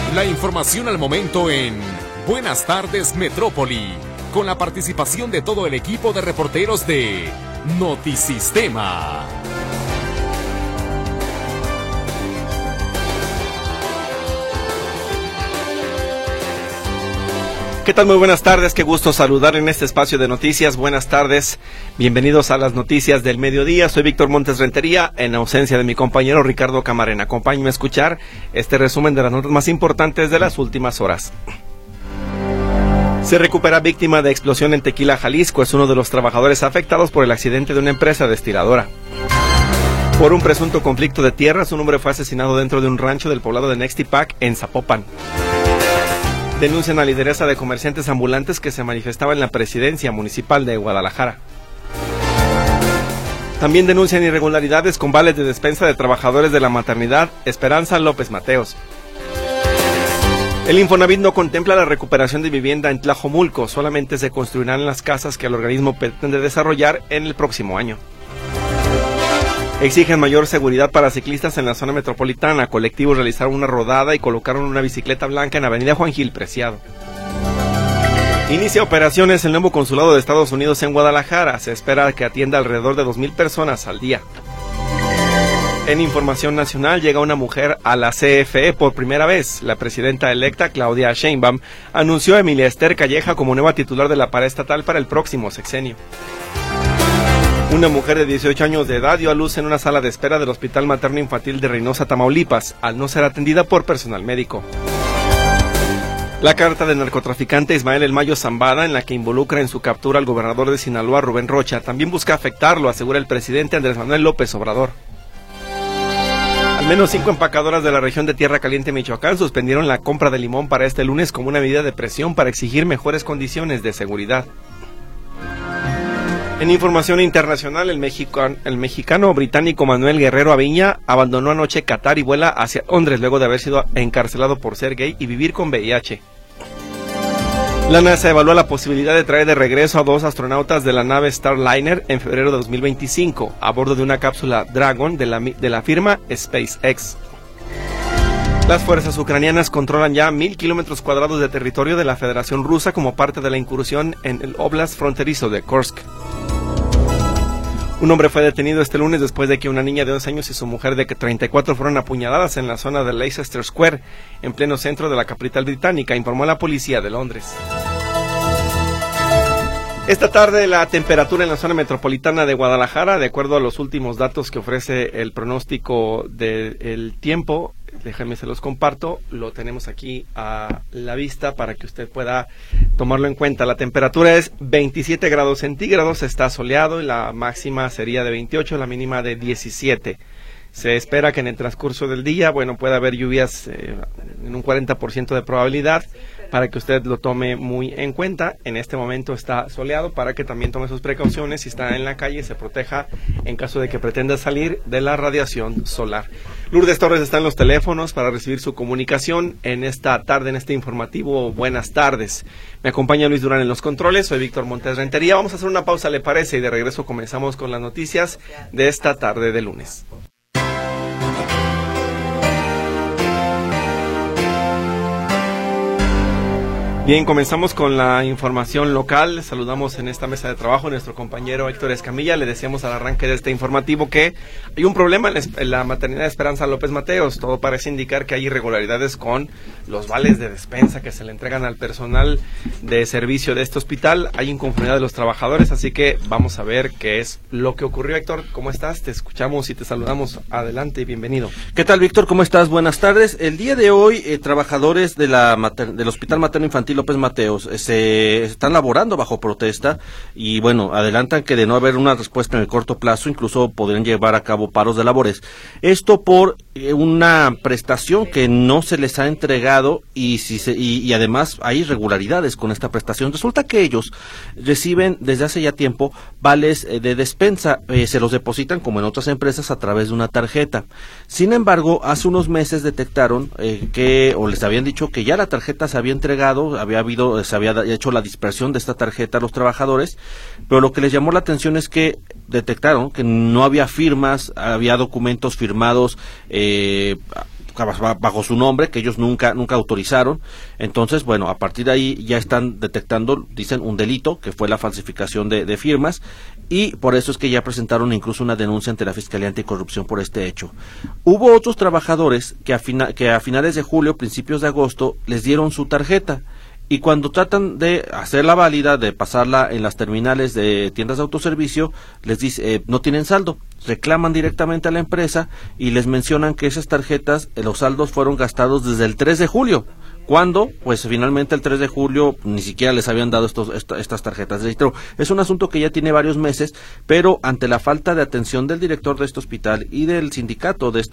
La información al momento en Buenas tardes Metrópoli, con la participación de todo el equipo de reporteros de Notisistema. ¿Qué tal? Muy buenas tardes, qué gusto saludar en este espacio de noticias. Buenas tardes, bienvenidos a las noticias del mediodía. Soy Víctor Montes Rentería, en ausencia de mi compañero Ricardo Camarena. Acompáñenme a escuchar este resumen de las notas más importantes de las últimas horas. Se recupera víctima de explosión en Tequila, Jalisco. Es uno de los trabajadores afectados por el accidente de una empresa destiladora. Por un presunto conflicto de tierras, un hombre fue asesinado dentro de un rancho del poblado de Nextipac, en Zapopan. Denuncian a lideresa de comerciantes ambulantes que se manifestaba en la presidencia municipal de Guadalajara. También denuncian irregularidades con vales de despensa de trabajadores de la maternidad Esperanza López Mateos. El Infonavit no contempla la recuperación de vivienda en Tlajomulco, solamente se construirán las casas que el organismo pretende desarrollar en el próximo año. Exigen mayor seguridad para ciclistas en la zona metropolitana. Colectivos realizaron una rodada y colocaron una bicicleta blanca en Avenida Juan Gil Preciado. Inicia operaciones el nuevo consulado de Estados Unidos en Guadalajara. Se espera que atienda alrededor de 2,000 personas al día. En información nacional, llega una mujer a la CFE por primera vez. La presidenta electa, Claudia Sheinbaum, anunció a Emilia Esther Calleja como nueva titular de la paraestatal para el próximo sexenio. Una mujer de 18 años de edad dio a luz en una sala de espera del Hospital Materno Infantil de Reynosa, Tamaulipas, al no ser atendida por personal médico. La carta del narcotraficante Ismael El Mayo Zambada, en la que involucra en su captura al gobernador de Sinaloa, Rubén Rocha, también busca afectarlo, asegura el presidente Andrés Manuel López Obrador. Al menos 5 empacadoras de la región de Tierra Caliente, Michoacán, suspendieron la compra de limón para este lunes como una medida de presión para exigir mejores condiciones de seguridad. En información internacional, el mexicano británico Manuel Guerrero Aviña abandonó anoche Qatar y vuela hacia Londres luego de haber sido encarcelado por ser gay y vivir con VIH. La NASA evalúa la posibilidad de traer de regreso a 2 astronautas de la nave Starliner en febrero de 2025 a bordo de una cápsula Dragon de la firma SpaceX. Las fuerzas ucranianas controlan ya 1,000 kilómetros cuadrados de territorio de la Federación Rusa como parte de la incursión en el Oblast fronterizo de Kursk. Un hombre fue detenido este lunes después de que una niña de 2 años y su mujer de 34 fueron apuñaladas en la zona de Leicester Square, en pleno centro de la capital británica, informó la policía de Londres. Esta tarde la temperatura en la zona metropolitana de Guadalajara, de acuerdo a los últimos datos que ofrece el pronóstico del tiempo, déjenme se los comparto, lo tenemos aquí a la vista para que usted pueda tomarlo en cuenta. La temperatura es 27 grados centígrados, está soleado y la máxima sería de 28, la mínima de 17. Se espera que en el transcurso del día, pueda haber lluvias en un 40% de probabilidad, para que usted lo tome muy en cuenta. En este momento está soleado, para que también tome sus precauciones si está en la calle, se proteja en caso de que pretenda salir de la radiación solar. Lourdes Torres está en los teléfonos para recibir su comunicación en esta tarde, en este informativo. Buenas tardes. Me acompaña Luis Durán en los controles, soy Víctor Montes Rentería. Vamos a hacer una pausa, ¿le parece? Y de regreso comenzamos con las noticias de esta tarde de lunes. Bien, comenzamos con la información local. Saludamos en esta mesa de trabajo a nuestro compañero Héctor Escamilla. Le decíamos al arranque de este informativo que hay un problema en la maternidad Esperanza López Mateos. Todo parece indicar que hay irregularidades con los vales de despensa que se le entregan al personal de servicio de este hospital. Hay inconformidad de los trabajadores, así que vamos a ver qué es lo que ocurrió. Héctor, ¿cómo estás? Te escuchamos y te saludamos. Adelante y bienvenido. ¿Qué tal, Víctor? ¿Cómo estás? Buenas tardes. El día de hoy, trabajadores del Hospital Materno Infantil López Mateos se están laborando bajo protesta y adelantan que de no haber una respuesta en el corto plazo incluso podrían llevar a cabo paros de labores. Esto por una prestación que no se les ha entregado y además hay irregularidades con esta prestación. Resulta que ellos reciben desde hace ya tiempo vales de despensa, se los depositan como en otras empresas a través de una tarjeta. Sin embargo, hace unos meses detectaron o les habían dicho que ya la tarjeta se había entregado, se había hecho la dispersión de esta tarjeta a los trabajadores, pero lo que les llamó la atención es que detectaron que no había firmas, había documentos firmados bajo su nombre, que ellos nunca autorizaron. Entonces, bueno, a partir de ahí ya están detectando, dicen, un delito, que fue la falsificación de firmas, y por eso es que ya presentaron incluso una denuncia ante la Fiscalía Anticorrupción por este hecho. Hubo otros trabajadores que a finales de julio, principios de agosto, les dieron su tarjeta, y cuando tratan de hacerla válida, de pasarla en las terminales de tiendas de autoservicio, les dice, no tienen saldo. Reclaman directamente a la empresa y les mencionan que esas tarjetas, los saldos fueron gastados desde el 3 de julio. ¿Cuándo? Pues finalmente el 3 de julio ni siquiera les habían dado estas tarjetas de registro. Es un asunto que ya tiene varios meses, pero ante la falta de atención del director de este hospital y del sindicato de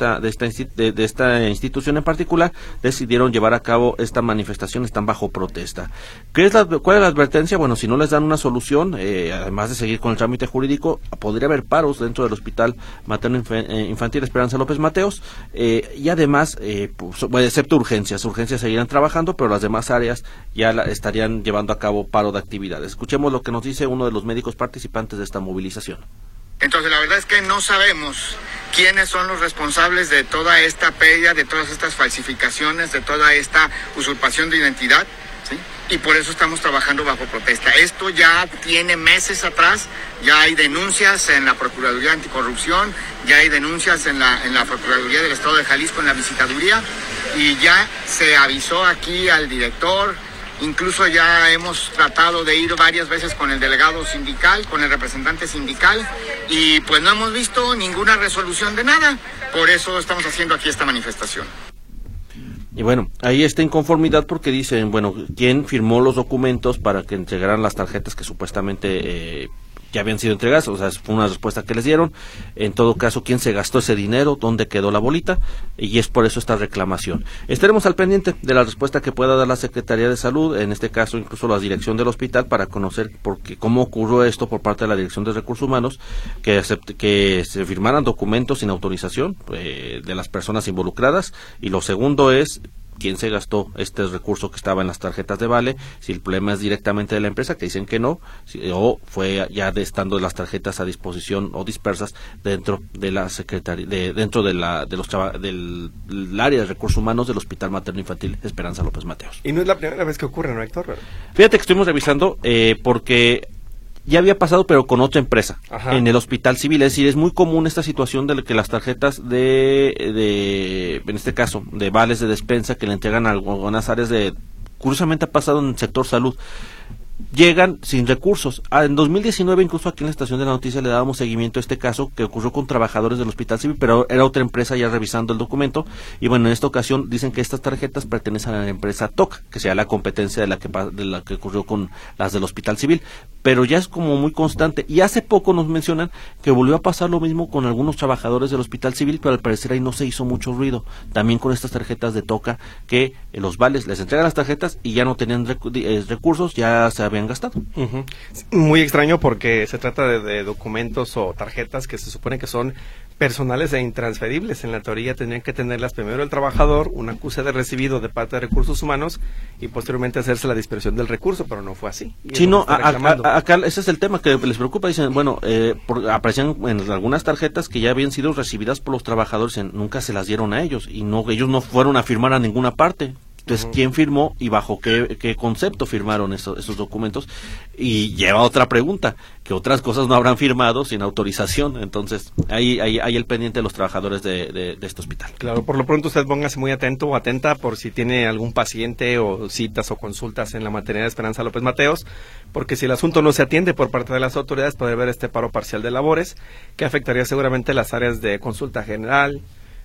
esta institución en particular, decidieron llevar a cabo esta manifestación, están bajo protesta. ¿Cuál es la advertencia? Bueno, si no les dan una solución, además de seguir con el trámite jurídico, podría haber paros dentro del Hospital Materno Infantil Esperanza López Mateos, y además, excepto urgencias seguirán trabajando, pero las demás áreas ya estarían llevando a cabo paro de actividades. Escuchemos lo que nos dice uno de los médicos participantes de esta movilización. Entonces, la verdad es que no sabemos quiénes son los responsables de toda esta pérdida, de todas estas falsificaciones, de toda esta usurpación de identidad, ¿sí? Y por eso estamos trabajando bajo protesta. Esto ya tiene meses atrás, ya hay denuncias en la Procuraduría Anticorrupción, ya hay denuncias en la Procuraduría del Estado de Jalisco, en la visitaduría, y ya se avisó aquí al director. Incluso ya hemos tratado de ir varias veces con el delegado sindical, con el representante sindical, y pues no hemos visto ninguna resolución de nada. Por eso estamos haciendo aquí esta manifestación. Y bueno, ahí está inconformidad porque dicen, bueno, ¿quién firmó los documentos para que entregaran las tarjetas que supuestamente ya habían sido entregadas? O sea, fue una respuesta que les dieron. En todo caso, ¿quién se gastó ese dinero? ¿Dónde quedó la bolita? Y es por eso esta reclamación. Estaremos al pendiente de la respuesta que pueda dar la Secretaría de Salud, en este caso incluso la dirección del hospital, para conocer cómo ocurrió esto por parte de la Dirección de Recursos Humanos, que se firmaran documentos sin autorización de las personas involucradas. Y lo segundo es quién se gastó este recurso que estaba en las tarjetas de vale, si el problema es directamente de la empresa, que dicen que no, o fue ya estando las tarjetas a disposición o dispersas dentro de la secretaría, dentro del área de recursos humanos del Hospital Materno Infantil Esperanza López Mateos. Y no es la primera vez que ocurre, ¿no, Héctor? Fíjate que estuvimos revisando porque ya había pasado, pero con otra empresa. Ajá. En el Hospital Civil. Es decir, es muy común esta situación de que las tarjetas en este caso, de vales de despensa que le entregan a algunas áreas curiosamente ha pasado en el sector salud, llegan sin recursos. En 2019, incluso aquí en la Estación de la Noticia le dábamos seguimiento a este caso que ocurrió con trabajadores del Hospital Civil, pero era otra empresa ya revisando el documento. Y bueno, en esta ocasión dicen que estas tarjetas pertenecen a la empresa TOC, que sea la competencia de la que ocurrió con las del Hospital Civil. Pero ya es como muy constante. Y hace poco nos mencionan que volvió a pasar lo mismo con algunos trabajadores del Hospital Civil, pero al parecer ahí no se hizo mucho ruido. También con estas tarjetas de TOCA, que los vales les entregan las tarjetas y ya no tenían recursos, ya se habían gastado. Uh-huh. Muy extraño porque se trata de documentos o tarjetas que se supone que son personales e intransferibles. En la teoría tendrían que tenerlas primero el trabajador, un acuse de recibido de parte de recursos humanos y posteriormente hacerse la dispersión del recurso, pero no fue así. Sí, no, acá ese es el tema que les preocupa. Dicen, bueno, aparecían en algunas tarjetas que ya habían sido recibidas por los trabajadores, nunca se las dieron a ellos y ellos no fueron a firmar a ninguna parte. Entonces, ¿quién firmó y bajo qué concepto firmaron esos documentos? Y lleva otra pregunta, que otras cosas no habrán firmado sin autorización. Entonces, ahí el pendiente de los trabajadores de este hospital. Claro, por lo pronto usted póngase muy atento o atenta por si tiene algún paciente o citas o consultas en la maternidad de Esperanza López Mateos, porque si el asunto no se atiende por parte de las autoridades, puede haber este paro parcial de labores, que afectaría seguramente las áreas de consulta general,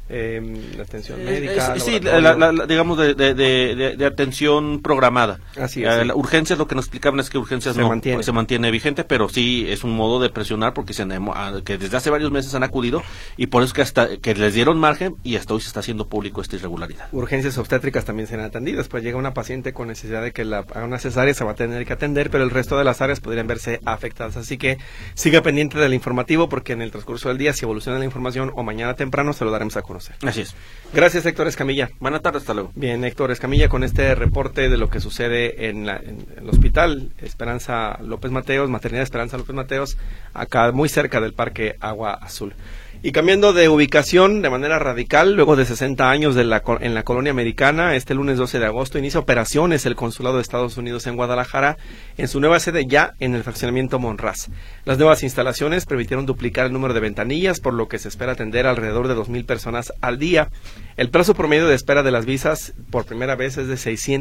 la atención médica, sí, digamos de atención programada. Así es. La urgencias, lo que nos explicaban es que urgencias se mantiene vigente, pero sí es un modo de presionar porque que desde hace varios meses han acudido y por eso que les dieron margen y hasta hoy se está haciendo público esta irregularidad. Urgencias obstétricas también serán atendidas, pues llega una paciente con necesidad de que haga una cesárea, se va a tener que atender, pero el resto de las áreas podrían verse afectadas, así que siga pendiente del informativo porque en el transcurso del día, si evoluciona la información o mañana temprano, se lo daremos a conocer. conocer. Así es. Gracias, Héctor Escamilla. Buenas tardes, hasta luego. Bien, Héctor Escamilla, con este reporte de lo que sucede en el Hospital Esperanza López Mateos, Maternidad Esperanza López Mateos, acá muy cerca del Parque Agua Azul. Y cambiando de ubicación de manera radical, luego de 60 años en la colonia americana, este lunes 12 de agosto inicia operaciones el Consulado de Estados Unidos en Guadalajara, en su nueva sede ya en el fraccionamiento Monraz. Las nuevas instalaciones permitieron duplicar el número de ventanillas, por lo que se espera atender alrededor de 2,000 personas al día. El plazo promedio de espera de las visas por primera vez es de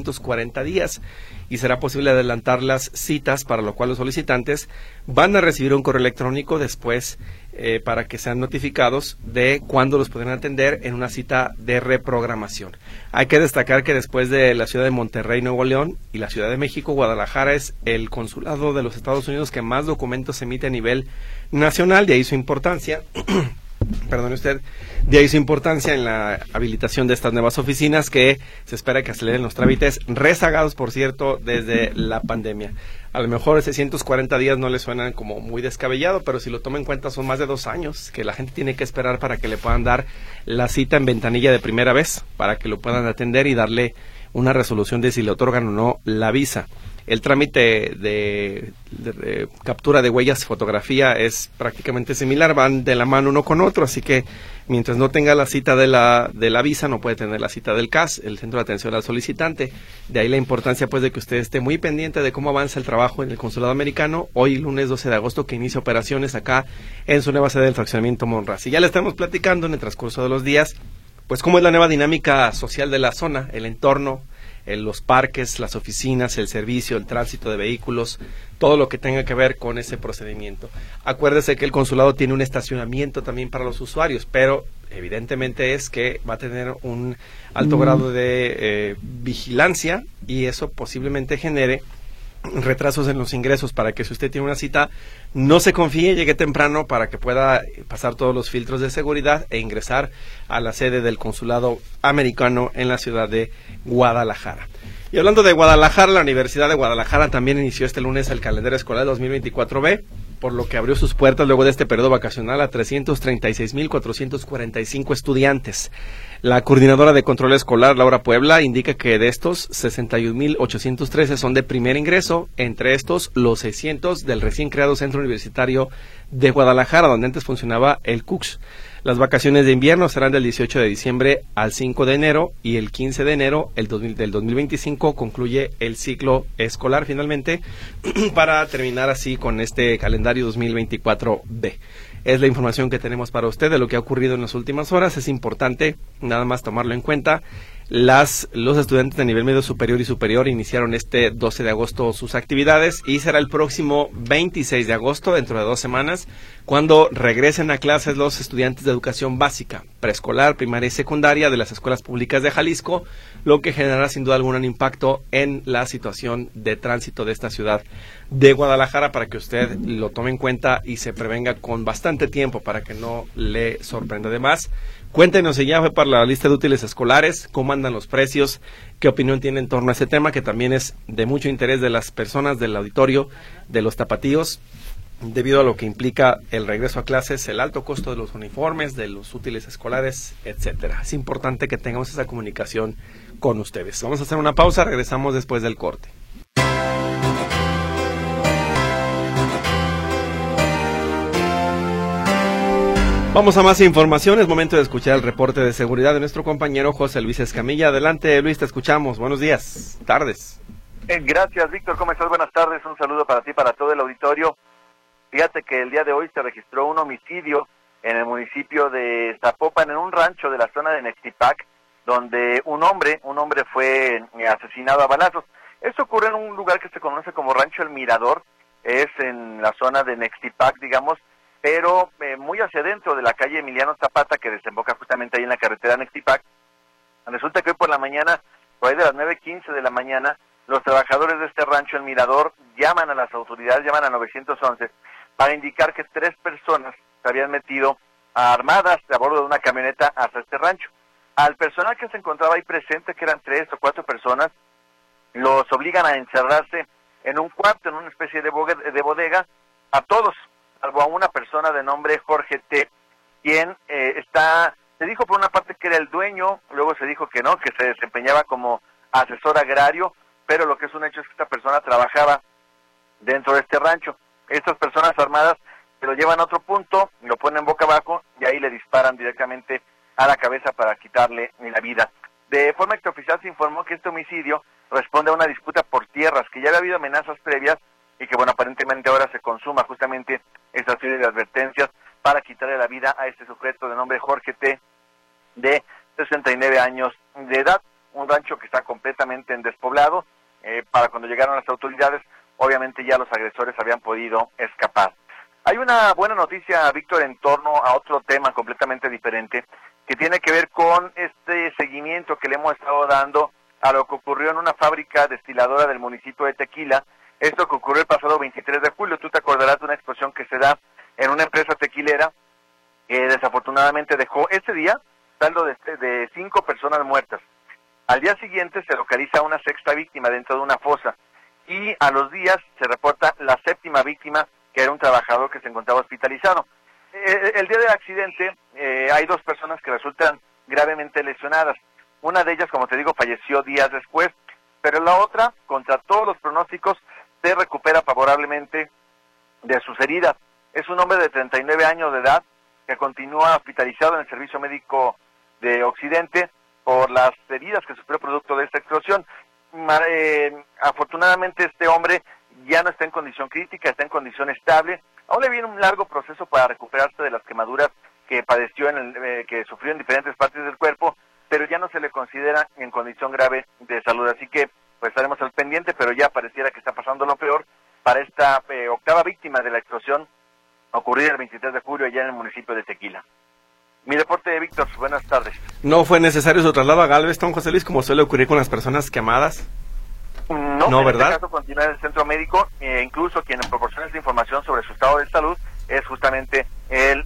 640 días y será posible adelantar las citas, para lo cual los solicitantes van a recibir un correo electrónico después para que sean notificados de cuándo los podrán atender en una cita de reprogramación. Hay que destacar que después de la ciudad de Monterrey, Nuevo León, y la Ciudad de México, Guadalajara es el consulado de los Estados Unidos que más documentos emite a nivel nacional, de ahí su importancia. Perdone usted, de ahí su importancia en la habilitación de estas nuevas oficinas, que se espera que aceleren los trámites, rezagados, por cierto, desde la pandemia. A lo mejor 640 días no le suenan como muy descabellado, pero si lo toma en cuenta son más de 2 años que la gente tiene que esperar para que le puedan dar la cita en ventanilla de primera vez, para que lo puedan atender y darle una resolución de si le otorgan o no la visa. El trámite de captura de huellas, fotografía, es prácticamente similar, van de la mano uno con otro, así que mientras no tenga la cita de la visa, no puede tener la cita del CAS, el Centro de Atención al Solicitante. De ahí la importancia, pues, de que usted esté muy pendiente de cómo avanza el trabajo en el Consulado Americano, hoy lunes 12 de agosto, que inicia operaciones acá en su nueva sede del fraccionamiento Monraz. Y ya le estamos platicando en el transcurso de los días, pues, cómo es la nueva dinámica social de la zona, el entorno, los parques, las oficinas, el servicio, el tránsito de vehículos, todo lo que tenga que ver con ese procedimiento. Acuérdese que el consulado tiene un estacionamiento también para los usuarios, pero evidentemente es que va a tener un alto grado de vigilancia, y eso posiblemente genere retrasos en los ingresos, para que si usted tiene una cita, no se confíe, llegue temprano para que pueda pasar todos los filtros de seguridad e ingresar a la sede del Consulado Americano en la ciudad de Guadalajara. Y hablando de Guadalajara, la Universidad de Guadalajara también inició este lunes el calendario escolar 2024B, por lo que abrió sus puertas luego de este periodo vacacional a 336,445 estudiantes. La coordinadora de control escolar, Laura Puebla, indica que de estos 61,813 son de primer ingreso, entre estos los 600 del recién creado Centro Universitario de Guadalajara, donde antes funcionaba el CUCS. Las vacaciones de invierno serán del 18 de diciembre al 5 de enero y el 15 de enero del 2025 concluye el ciclo escolar finalmente, para terminar así con este calendario 2024B. Es la información que tenemos para usted de lo que ha ocurrido en las últimas horas. Es importante nada más tomarlo en cuenta. Los estudiantes de nivel medio superior y superior iniciaron este 12 de agosto sus actividades, y será el próximo 26 de agosto, dentro de 2 semanas, cuando regresen a clases los estudiantes de educación básica, preescolar, primaria y secundaria de las escuelas públicas de Jalisco, lo que generará sin duda algún impacto en la situación de tránsito de esta ciudad de Guadalajara, para que usted lo tome en cuenta y se prevenga con bastante tiempo para que no le sorprenda. Además, cuéntenos si ya fue para la lista de útiles escolares, cómo andan los precios, qué opinión tiene en torno a ese tema, que también es de mucho interés de las personas del auditorio, de los tapatíos, debido a lo que implica el regreso a clases, el alto costo de los uniformes, de los útiles escolares, etcétera. Es importante que tengamos esa comunicación con ustedes. Vamos a hacer una pausa, regresamos después del corte. Vamos a más información, es momento de escuchar el reporte de seguridad de nuestro compañero José Luis Escamilla. Adelante, Luis, te escuchamos. Buenos días, tardes. Gracias, Víctor. ¿Cómo estás? Buenas tardes. Un saludo para ti, para todo el auditorio. Fíjate que el día de hoy se registró un homicidio en el municipio de Zapopan, en un rancho de la zona de Nextipac, donde un hombre fue asesinado a balazos. Esto ocurre en un lugar que se conoce como Rancho El Mirador, es en la zona de Nextipac, digamos, pero muy hacia adentro de la calle Emiliano Zapata, que desemboca justamente ahí en la carretera Nextipac. Resulta que hoy por la mañana, por ahí de las 9:15 de la mañana, los trabajadores de este rancho El Mirador llaman a las autoridades, llaman a 911, para indicar que 3 personas se habían metido armadas a bordo de una camioneta hasta este rancho. Al personal que se encontraba ahí presente, que eran 3 o 4 personas, los obligan a encerrarse en un cuarto, en una especie de bodega, a todos, salvo a una persona de nombre Jorge T., quien está Se dijo por una parte que era el dueño, luego se dijo que no, que se desempeñaba como asesor agrario, pero lo que es un hecho es que esta persona trabajaba dentro de este rancho. Estas personas armadas se lo llevan a otro punto, lo ponen boca abajo y ahí le disparan directamente a la cabeza para quitarle la vida. De forma extraoficial se informó que este homicidio responde a una disputa por tierras, que ya había habido amenazas previas y que, bueno, aparentemente ahora se consuma justamente esta serie de advertencias para quitarle la vida a este sujeto de nombre Jorge T., de 69 años de edad, un rancho que está completamente en despoblado. Para cuando llegaron las autoridades, obviamente ya los agresores habían podido escapar. Hay una buena noticia, Víctor, en torno a otro tema completamente diferente, que tiene que ver con este seguimiento que le hemos estado dando a lo que ocurrió en una fábrica destiladora del municipio de Tequila. Esto que ocurrió el pasado 23 de julio, tú te acordarás de una explosión que se da en una empresa tequilera que desafortunadamente dejó ese día saldo de 5 personas muertas. Al día siguiente se localiza una sexta víctima dentro de una fosa y a los días se reporta la 7ª víctima, que era un trabajador que se encontraba hospitalizado. El día del accidente hay 2 personas que resultan gravemente lesionadas. Una de ellas, como te digo, falleció días después, pero la otra, contra todos los pronósticos, se recupera favorablemente de sus heridas. Es un hombre de 39 años de edad que continúa hospitalizado en el servicio médico de Occidente por las heridas que sufrió producto de esta explosión. Afortunadamente este hombre ya no está en condición crítica, está en condición estable. Aún le viene un largo proceso para recuperarse de las quemaduras que padeció, que sufrió en diferentes partes del cuerpo, pero ya no se le considera en condición grave de salud. Así que pues estaremos al pendiente, pero ya pareciera que está pasando lo peor para esta 8ª víctima de la explosión ocurrida el 23 de julio allá en el municipio de Tequila. Mi reporte, Víctor, buenas tardes. ¿No fue necesario su traslado a Galveston, José Luis, como suele ocurrir con las personas quemadas? No, ¿verdad? En este caso continúa en el centro médico, incluso quien proporciona esta información sobre su estado de salud es justamente el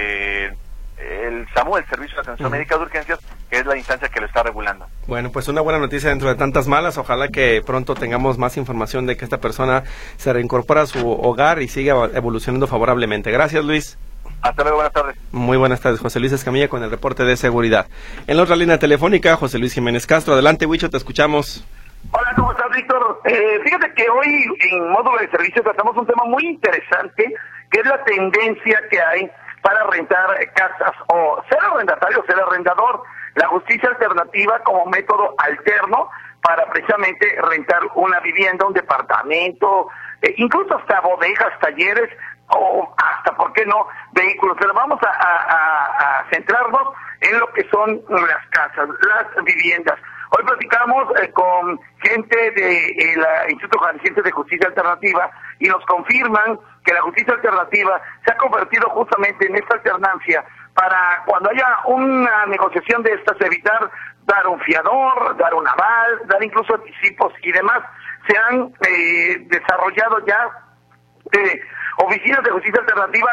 SAMU, el Servicio de Atención Médica de Urgencias, que es la instancia que lo está regulando. Bueno, pues una buena noticia dentro de tantas malas. Ojalá que pronto tengamos más información de que esta persona se reincorpora a su hogar y siga evolucionando favorablemente. Gracias, Luis. Hasta luego, buenas tardes. Muy buenas tardes, José Luis Escamilla con el reporte de seguridad. En la otra línea telefónica, José Luis Jiménez Castro. Adelante, Huicho, te escuchamos. Hola, ¿cómo estás, Víctor? Fíjate que hoy en Módulo de Servicio tratamos un tema muy interesante, que es la tendencia que hay para rentar casas, o ser arrendatario o ser arrendador. La justicia alternativa como método alterno para precisamente rentar una vivienda, un departamento, incluso hasta bodegas, talleres, o hasta, ¿por qué no?, vehículos. Pero vamos a centrarnos en lo que son las casas, las viviendas. Hoy platicamos con gente del Instituto Jalisciense de Justicia Alternativa y nos confirman que la justicia alternativa se ha convertido justamente en esta alternancia para cuando haya una negociación de estas evitar dar un fiador, dar un aval, dar incluso anticipos y demás. Se han desarrollado ya oficinas de justicia alternativa,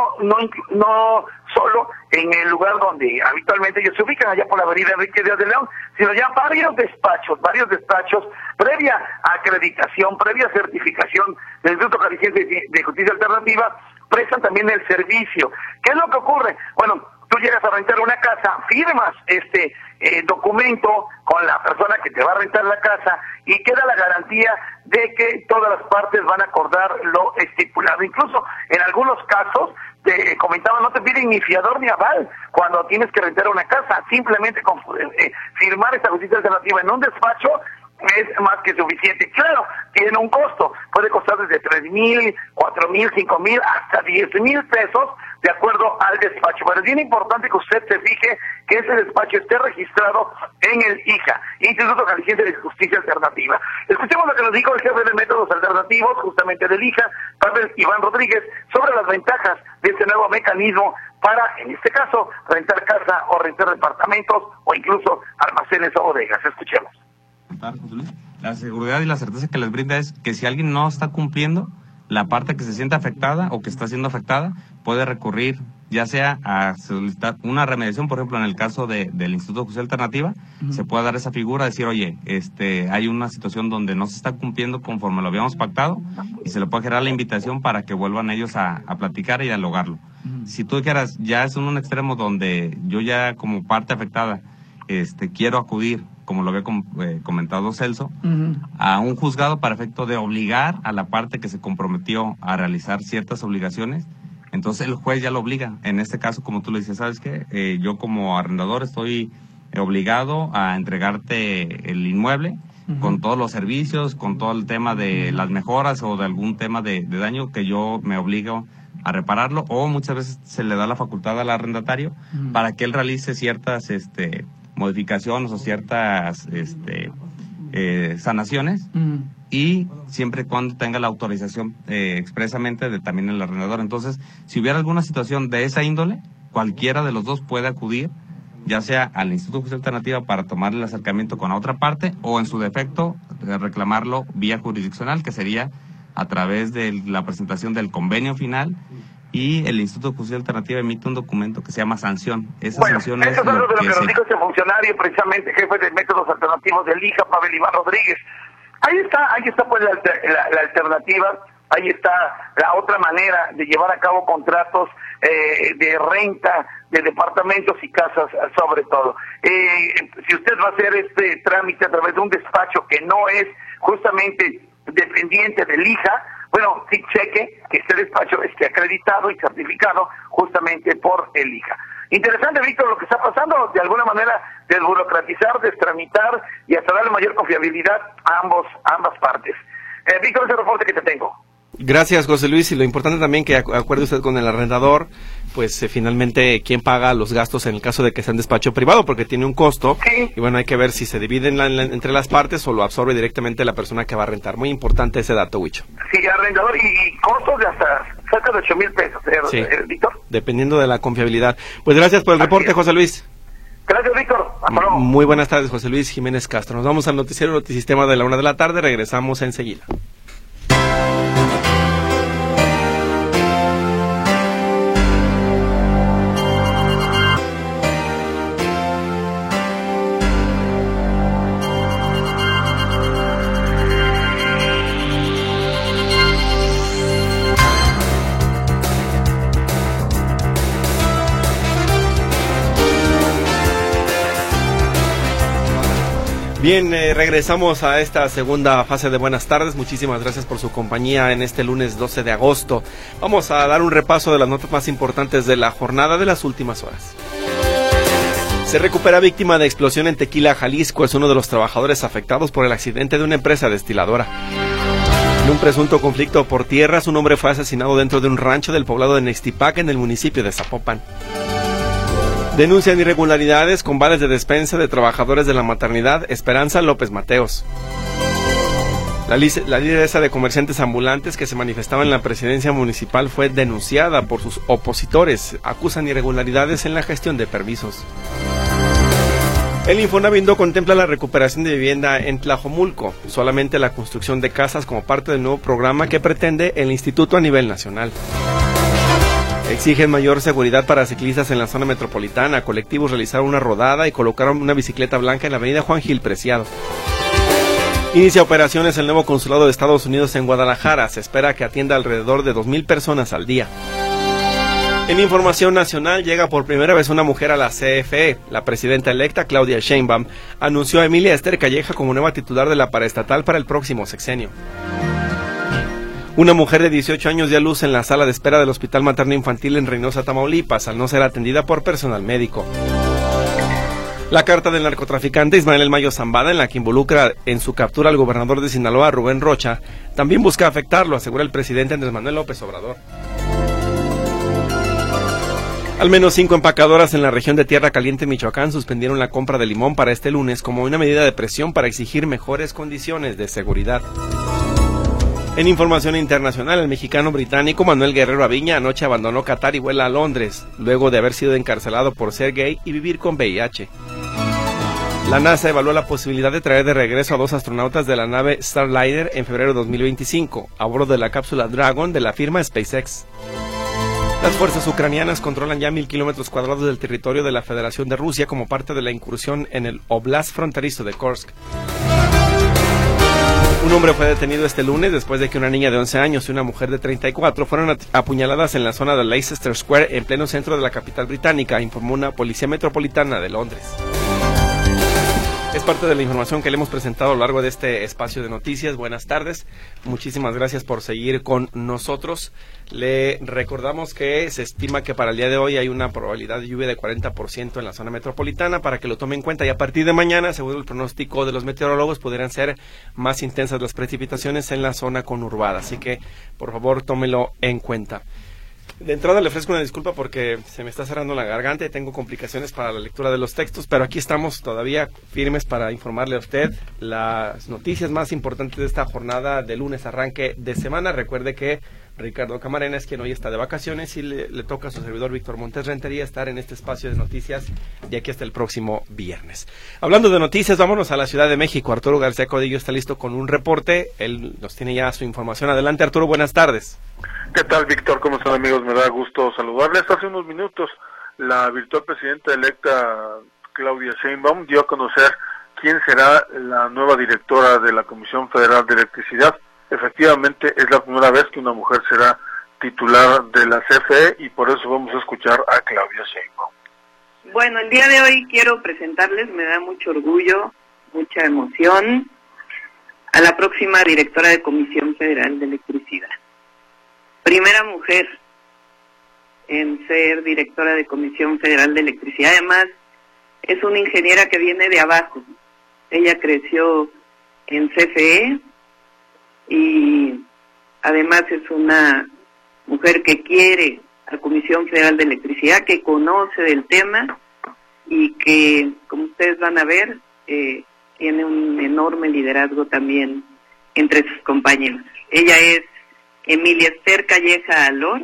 no solo en el lugar donde habitualmente ellos se ubican, allá por la avenida Enrique Díaz de León, sino ya varios despachos, previa acreditación, previa certificación del Instituto Jalisciense de Justicia Alternativa, prestan también el servicio. ¿Qué es lo que ocurre? Bueno, tú llegas a rentar una casa, firmas este documento con la persona que te va a rentar la casa y queda la garantía de que todas las partes van a acordar lo estipulado. Incluso en algunos casos, te comentaba, no te piden ni fiador ni aval cuando tienes que rentar una casa. Simplemente con firmar esta justicia alternativa en un despacho es más que suficiente. Claro, tiene un costo, puede costar desde 3,000, 4,000, 5,000, hasta 10,000 pesos, de acuerdo al despacho. Pero es bien importante que usted se fije que ese despacho esté registrado en el IJA, Instituto Jalisciense de Justicia Alternativa. Escuchemos lo que nos dijo el jefe de métodos alternativos, justamente del IJA, Pablo Iván Rodríguez, sobre las ventajas de este nuevo mecanismo para, en este caso, rentar casa o rentar departamentos o incluso almacenes o bodegas. Escuchemos. La seguridad y la certeza que les brinda es que si alguien no está cumpliendo, la parte que se siente afectada o que está siendo afectada puede recurrir ya sea a solicitar una remediación, por ejemplo, en el caso del Instituto de Justicia Alternativa, se puede dar esa figura, decir, oye, hay una situación donde no se está cumpliendo conforme lo habíamos pactado, y se le puede generar la invitación para que vuelvan ellos a platicar y dialogarlo. Si tú dijeras, ya es en un extremo donde yo ya como parte afectada, quiero acudir, como lo había comentado Celso, a un juzgado para efecto de obligar a la parte que se comprometió a realizar ciertas obligaciones, entonces el juez ya lo obliga. En este caso, como tú le dices, ¿sabes qué? Yo como arrendador estoy obligado a entregarte el inmueble con todos los servicios, con todo el tema de las mejoras o de algún tema de daño que yo me obligo a repararlo, o muchas veces se le da la facultad al arrendatario para que él realice ciertas modificaciones o ciertas sanaciones, y siempre y cuando tenga la autorización expresamente de también el arrendador. Entonces, si hubiera alguna situación de esa índole, cualquiera de los dos puede acudir, ya sea al Instituto de Justicia Alternativa para tomar el acercamiento con la otra parte, o en su defecto reclamarlo vía jurisdiccional, que sería a través de la presentación del convenio final, y el Instituto de Justicia Alternativa emite un documento que se llama sanción. Esa sanción es eso es algo de lo que nos se... dijo ese funcionario, precisamente jefe de métodos alternativos del IJA, Pavel Iván Rodríguez. Ahí está pues la alternativa, ahí está la otra manera de llevar a cabo contratos de renta de departamentos y casas, sobre todo. Si usted va a hacer este trámite a través de un despacho que no es justamente dependiente del IJA, bueno, sí cheque que este despacho esté acreditado y certificado justamente por el IJA. Interesante, Víctor, lo que está pasando, de alguna manera desburocratizar, destramitar y hasta darle mayor confiabilidad a ambas partes. Víctor, ese reporte que te tengo. Gracias, José Luis, y lo importante también que acuerde usted con el arrendador, pues finalmente quién paga los gastos en el caso de que sea un despacho privado, porque tiene un costo, y bueno, hay que ver si se dividen entre las partes o lo absorbe directamente la persona que va a rentar. Muy importante ese dato, Huicho. Sí, arrendador y costos de hasta cerca de 8,000 pesos, sí, Víctor. Dependiendo de la confiabilidad. Pues gracias por el reporte, José Luis. Gracias, Víctor. Hasta luego. Muy buenas tardes, José Luis Jiménez Castro. Nos vamos al noticiero Notisistema de la 1 de la tarde, regresamos enseguida. Bien, regresamos a esta segunda fase de Buenas Tardes. Muchísimas gracias por su compañía en este lunes 12 de agosto. Vamos a dar un repaso de las notas más importantes de la jornada de las últimas horas. Se recupera víctima de explosión en Tequila, Jalisco. Es uno de los trabajadores afectados por el accidente de una empresa destiladora. En un presunto conflicto por tierras, un hombre fue asesinado dentro de un rancho del poblado de Nextipac, en el municipio de Zapopan. Denuncian irregularidades con vales de despensa de trabajadores de la maternidad Esperanza López Mateos. La lideresa de comerciantes ambulantes que se manifestaba en la presidencia municipal fue denunciada por sus opositores. Acusan irregularidades en la gestión de permisos. El Infonavindo contempla la recuperación de vivienda en Tlajomulco, solamente la construcción de casas como parte del nuevo programa que pretende el instituto a nivel nacional. Exigen mayor seguridad para ciclistas en la zona metropolitana. Colectivos realizaron una rodada y colocaron una bicicleta blanca en la avenida Juan Gil Preciado. Inicia operaciones el nuevo consulado de Estados Unidos en Guadalajara. Se espera que atienda alrededor de 2,000 personas al día. En información nacional, llega por primera vez una mujer a la CFE. La presidenta electa, Claudia Sheinbaum, anunció a Emilia Esther Calleja como nueva titular de la paraestatal para el próximo sexenio. Una mujer de 18 años dio a luz en la sala de espera del Hospital Materno Infantil en Reynosa, Tamaulipas, al no ser atendida por personal médico. La carta del narcotraficante Ismael El Mayo Zambada, en la que involucra en su captura al gobernador de Sinaloa, Rubén Rocha, también busca afectarlo, asegura el presidente Andrés Manuel López Obrador. Al menos 5 empacadoras en la región de Tierra Caliente, Michoacán, suspendieron la compra de limón para este lunes como una medida de presión para exigir mejores condiciones de seguridad. En información internacional, el mexicano británico Manuel Guerrero Aviña anoche abandonó Qatar y vuela a Londres, luego de haber sido encarcelado por ser gay y vivir con VIH. La NASA evaluó la posibilidad de traer de regreso a 2 astronautas de la nave Starliner en febrero de 2025, a bordo de la cápsula Dragon de la firma SpaceX. Las fuerzas ucranianas controlan ya 1,000 kilómetros cuadrados del territorio de la Federación de Rusia como parte de la incursión en el Oblast fronterizo de Kursk. Un hombre fue detenido este lunes después de que una niña de 11 años y una mujer de 34 fueron apuñaladas en la zona de Leicester Square, en pleno centro de la capital británica, informó una policía metropolitana de Londres. Es parte de la información que le hemos presentado a lo largo de este espacio de noticias. Buenas tardes, muchísimas gracias por seguir con nosotros. Le recordamos que se estima que para el día de hoy hay una probabilidad de lluvia de 40% en la zona metropolitana, para que lo tome en cuenta, y a partir de mañana, según el pronóstico de los meteorólogos, podrían ser más intensas las precipitaciones en la zona conurbada, así que por favor tómelo en cuenta. De entrada le ofrezco una disculpa porque se me está cerrando la garganta y tengo complicaciones para la lectura de los textos, pero aquí estamos todavía firmes para informarle a usted las noticias más importantes de esta jornada de lunes, arranque de semana. Recuerde que Ricardo Camarena es quien hoy está de vacaciones y le toca a su servidor Víctor Montes Rentería estar en este espacio de noticias de aquí hasta el próximo viernes. Hablando de noticias, vámonos a la Ciudad de México. Arturo García Caudillo está listo con un reporte, él nos tiene ya su información. Adelante, Arturo, buenas tardes. ¿Qué tal, Víctor? ¿Cómo están, amigos? Me da gusto saludarles. Hace unos minutos, la virtual presidenta electa Claudia Sheinbaum dio a conocer quién será la nueva directora de la Comisión Federal de Electricidad. Efectivamente, es la primera vez que una mujer será titular de la CFE y por eso vamos a escuchar a Claudia Sheinbaum. Bueno, el día de hoy quiero presentarles, me da mucho orgullo, mucha emoción, a la próxima directora de Comisión Federal de Electricidad. Primera mujer en ser directora de Comisión Federal de Electricidad. Además, es una ingeniera que viene de abajo. Ella creció en CFE y además es una mujer que quiere a Comisión Federal de Electricidad, que conoce del tema y que, como ustedes van a ver, tiene un enorme liderazgo también entre sus compañeros. Ella es Emilia Esther Calleja Alor.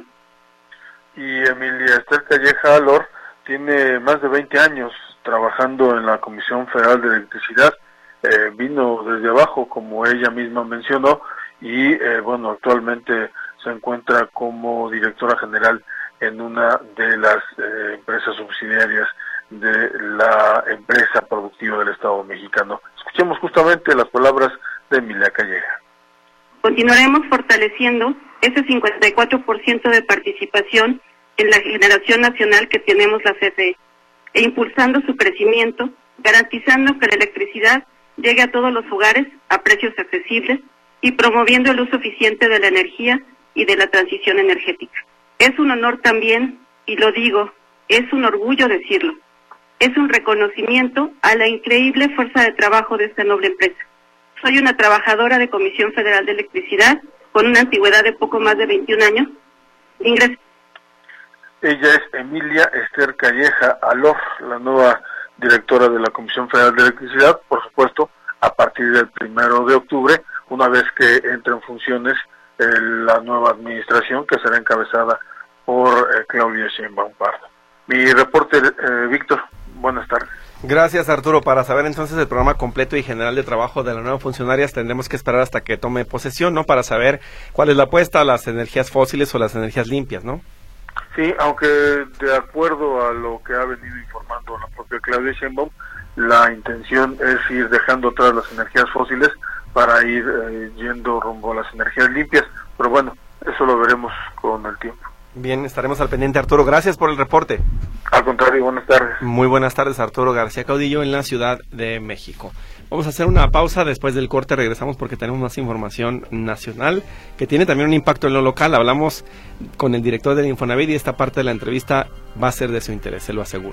Y Emilia Esther Calleja Alor tiene más de 20 años trabajando en la Comisión Federal de Electricidad. Vino desde abajo, como ella misma mencionó, y bueno, actualmente se encuentra como directora general en una de las empresas subsidiarias de la empresa productiva del Estado mexicano. Escuchemos justamente las palabras de Emilia Calleja. Continuaremos fortaleciendo ese 54% de participación en la generación nacional que tenemos la CFE e impulsando su crecimiento, garantizando que la electricidad llegue a todos los hogares a precios accesibles y promoviendo el uso eficiente de la energía y de la transición energética. Es un honor también, y lo digo, es un orgullo decirlo, es un reconocimiento a la increíble fuerza de trabajo de esta noble empresa. Soy una trabajadora de Comisión Federal de Electricidad con una antigüedad de poco más de 21 años. Ella es Emilia Esther Calleja Alor, la nueva directora de la Comisión Federal de Electricidad, por supuesto, a partir del 1 de octubre, una vez que entre en funciones la nueva administración que será encabezada por Claudia Sheinbaum Pardo. Mi reporte, Víctor, buenas tardes. Gracias, Arturo. Para saber entonces el programa completo y general de trabajo de la nueva funcionaria tendremos que esperar hasta que tome posesión, ¿no? Para saber cuál es la apuesta a las energías fósiles o las energías limpias, ¿no? Sí, aunque de acuerdo a lo que ha venido informando la propia Claudia Sheinbaum, la intención es ir dejando atrás las energías fósiles para ir yendo rumbo a las energías limpias, pero bueno, eso lo veremos con el tiempo. Bien, estaremos al pendiente, Arturo. Gracias por el reporte. Al contrario, buenas tardes. Muy buenas tardes, Arturo García Caudillo en la Ciudad de México. Vamos a hacer una pausa, después del corte regresamos porque tenemos más información nacional que tiene también un impacto en lo local. Hablamos con el director del Infonavit y esta parte de la entrevista va a ser de su interés, se lo aseguro.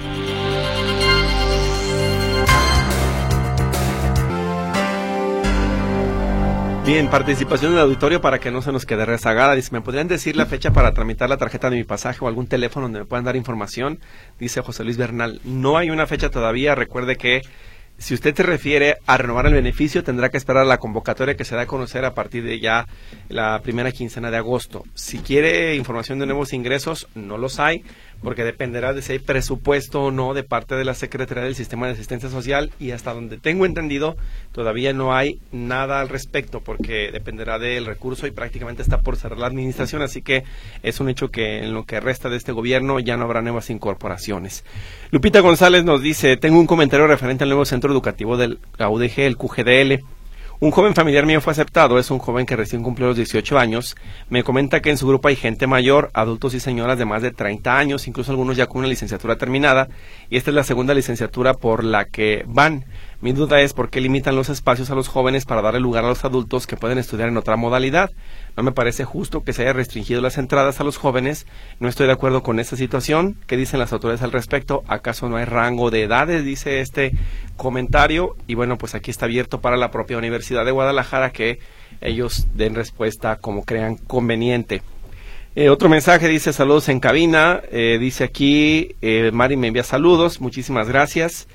Bien, participación del auditorio para que no se nos quede rezagada. Dice, ¿me podrían decir la fecha para tramitar la tarjeta de mi pasaje o algún teléfono donde me puedan dar información? Dice José Luis Bernal. No hay una fecha todavía. Recuerde que si usted se refiere a renovar el beneficio, tendrá que esperar a la convocatoria que se da a conocer a partir de ya la primera quincena de agosto. Si quiere información de nuevos ingresos, no los hay, porque dependerá de si hay presupuesto o no de parte de la Secretaría del Sistema de Asistencia Social, y hasta donde tengo entendido todavía no hay nada al respecto, porque dependerá del recurso y prácticamente está por cerrar la administración, así que es un hecho que en lo que resta de este gobierno ya no habrá nuevas incorporaciones. Lupita González nos dice: tengo un comentario referente al nuevo centro educativo del UDG, el QGDL. Un joven familiar mío fue aceptado, es un joven que recién cumplió los 18 años. Me comenta que en su grupo hay gente mayor, adultos y señoras de más de 30 años, incluso algunos ya con una licenciatura terminada, y esta es la segunda licenciatura por la que van. Mi duda es por qué limitan los espacios a los jóvenes para darle lugar a los adultos que pueden estudiar en otra modalidad. No me parece justo que se haya restringido las entradas a los jóvenes. No estoy de acuerdo con esta situación. ¿Qué dicen las autoridades al respecto? ¿Acaso no hay rango de edades? Dice este comentario. Y bueno, pues aquí está abierto para la propia Universidad de Guadalajara que ellos den respuesta como crean conveniente. Otro mensaje dice: saludos en cabina. Dice aquí, Mari me envía saludos, muchísimas gracias.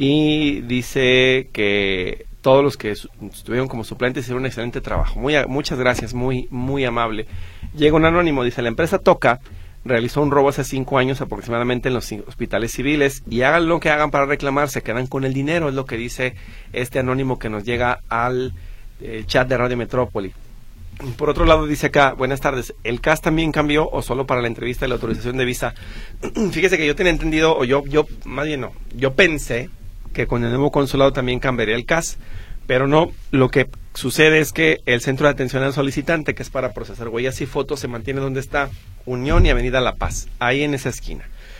Y dice que todos los que estuvieron como suplentes hicieron un excelente trabajo. Muchas gracias, muy amable. Llega un anónimo, dice: la empresa Toca realizó un robo hace 5 años aproximadamente en los hospitales civiles, y hagan lo que hagan para reclamar, se quedan con el dinero, es lo que dice este anónimo que nos llega al chat de Radio Metrópoli. Por otro lado dice acá: buenas tardes, ¿el CAS también cambió o solo para la entrevista de la autorización de visa? Fíjese que yo tenía entendido, o yo más bien no, yo pensé que con el nuevo consulado también cambiaría el CAS, pero no. Lo que sucede es que el centro de atención al solicitante, que es para procesar huellas y fotos, se mantiene donde está Unión y Avenida La Paz, ahí en esa esquina.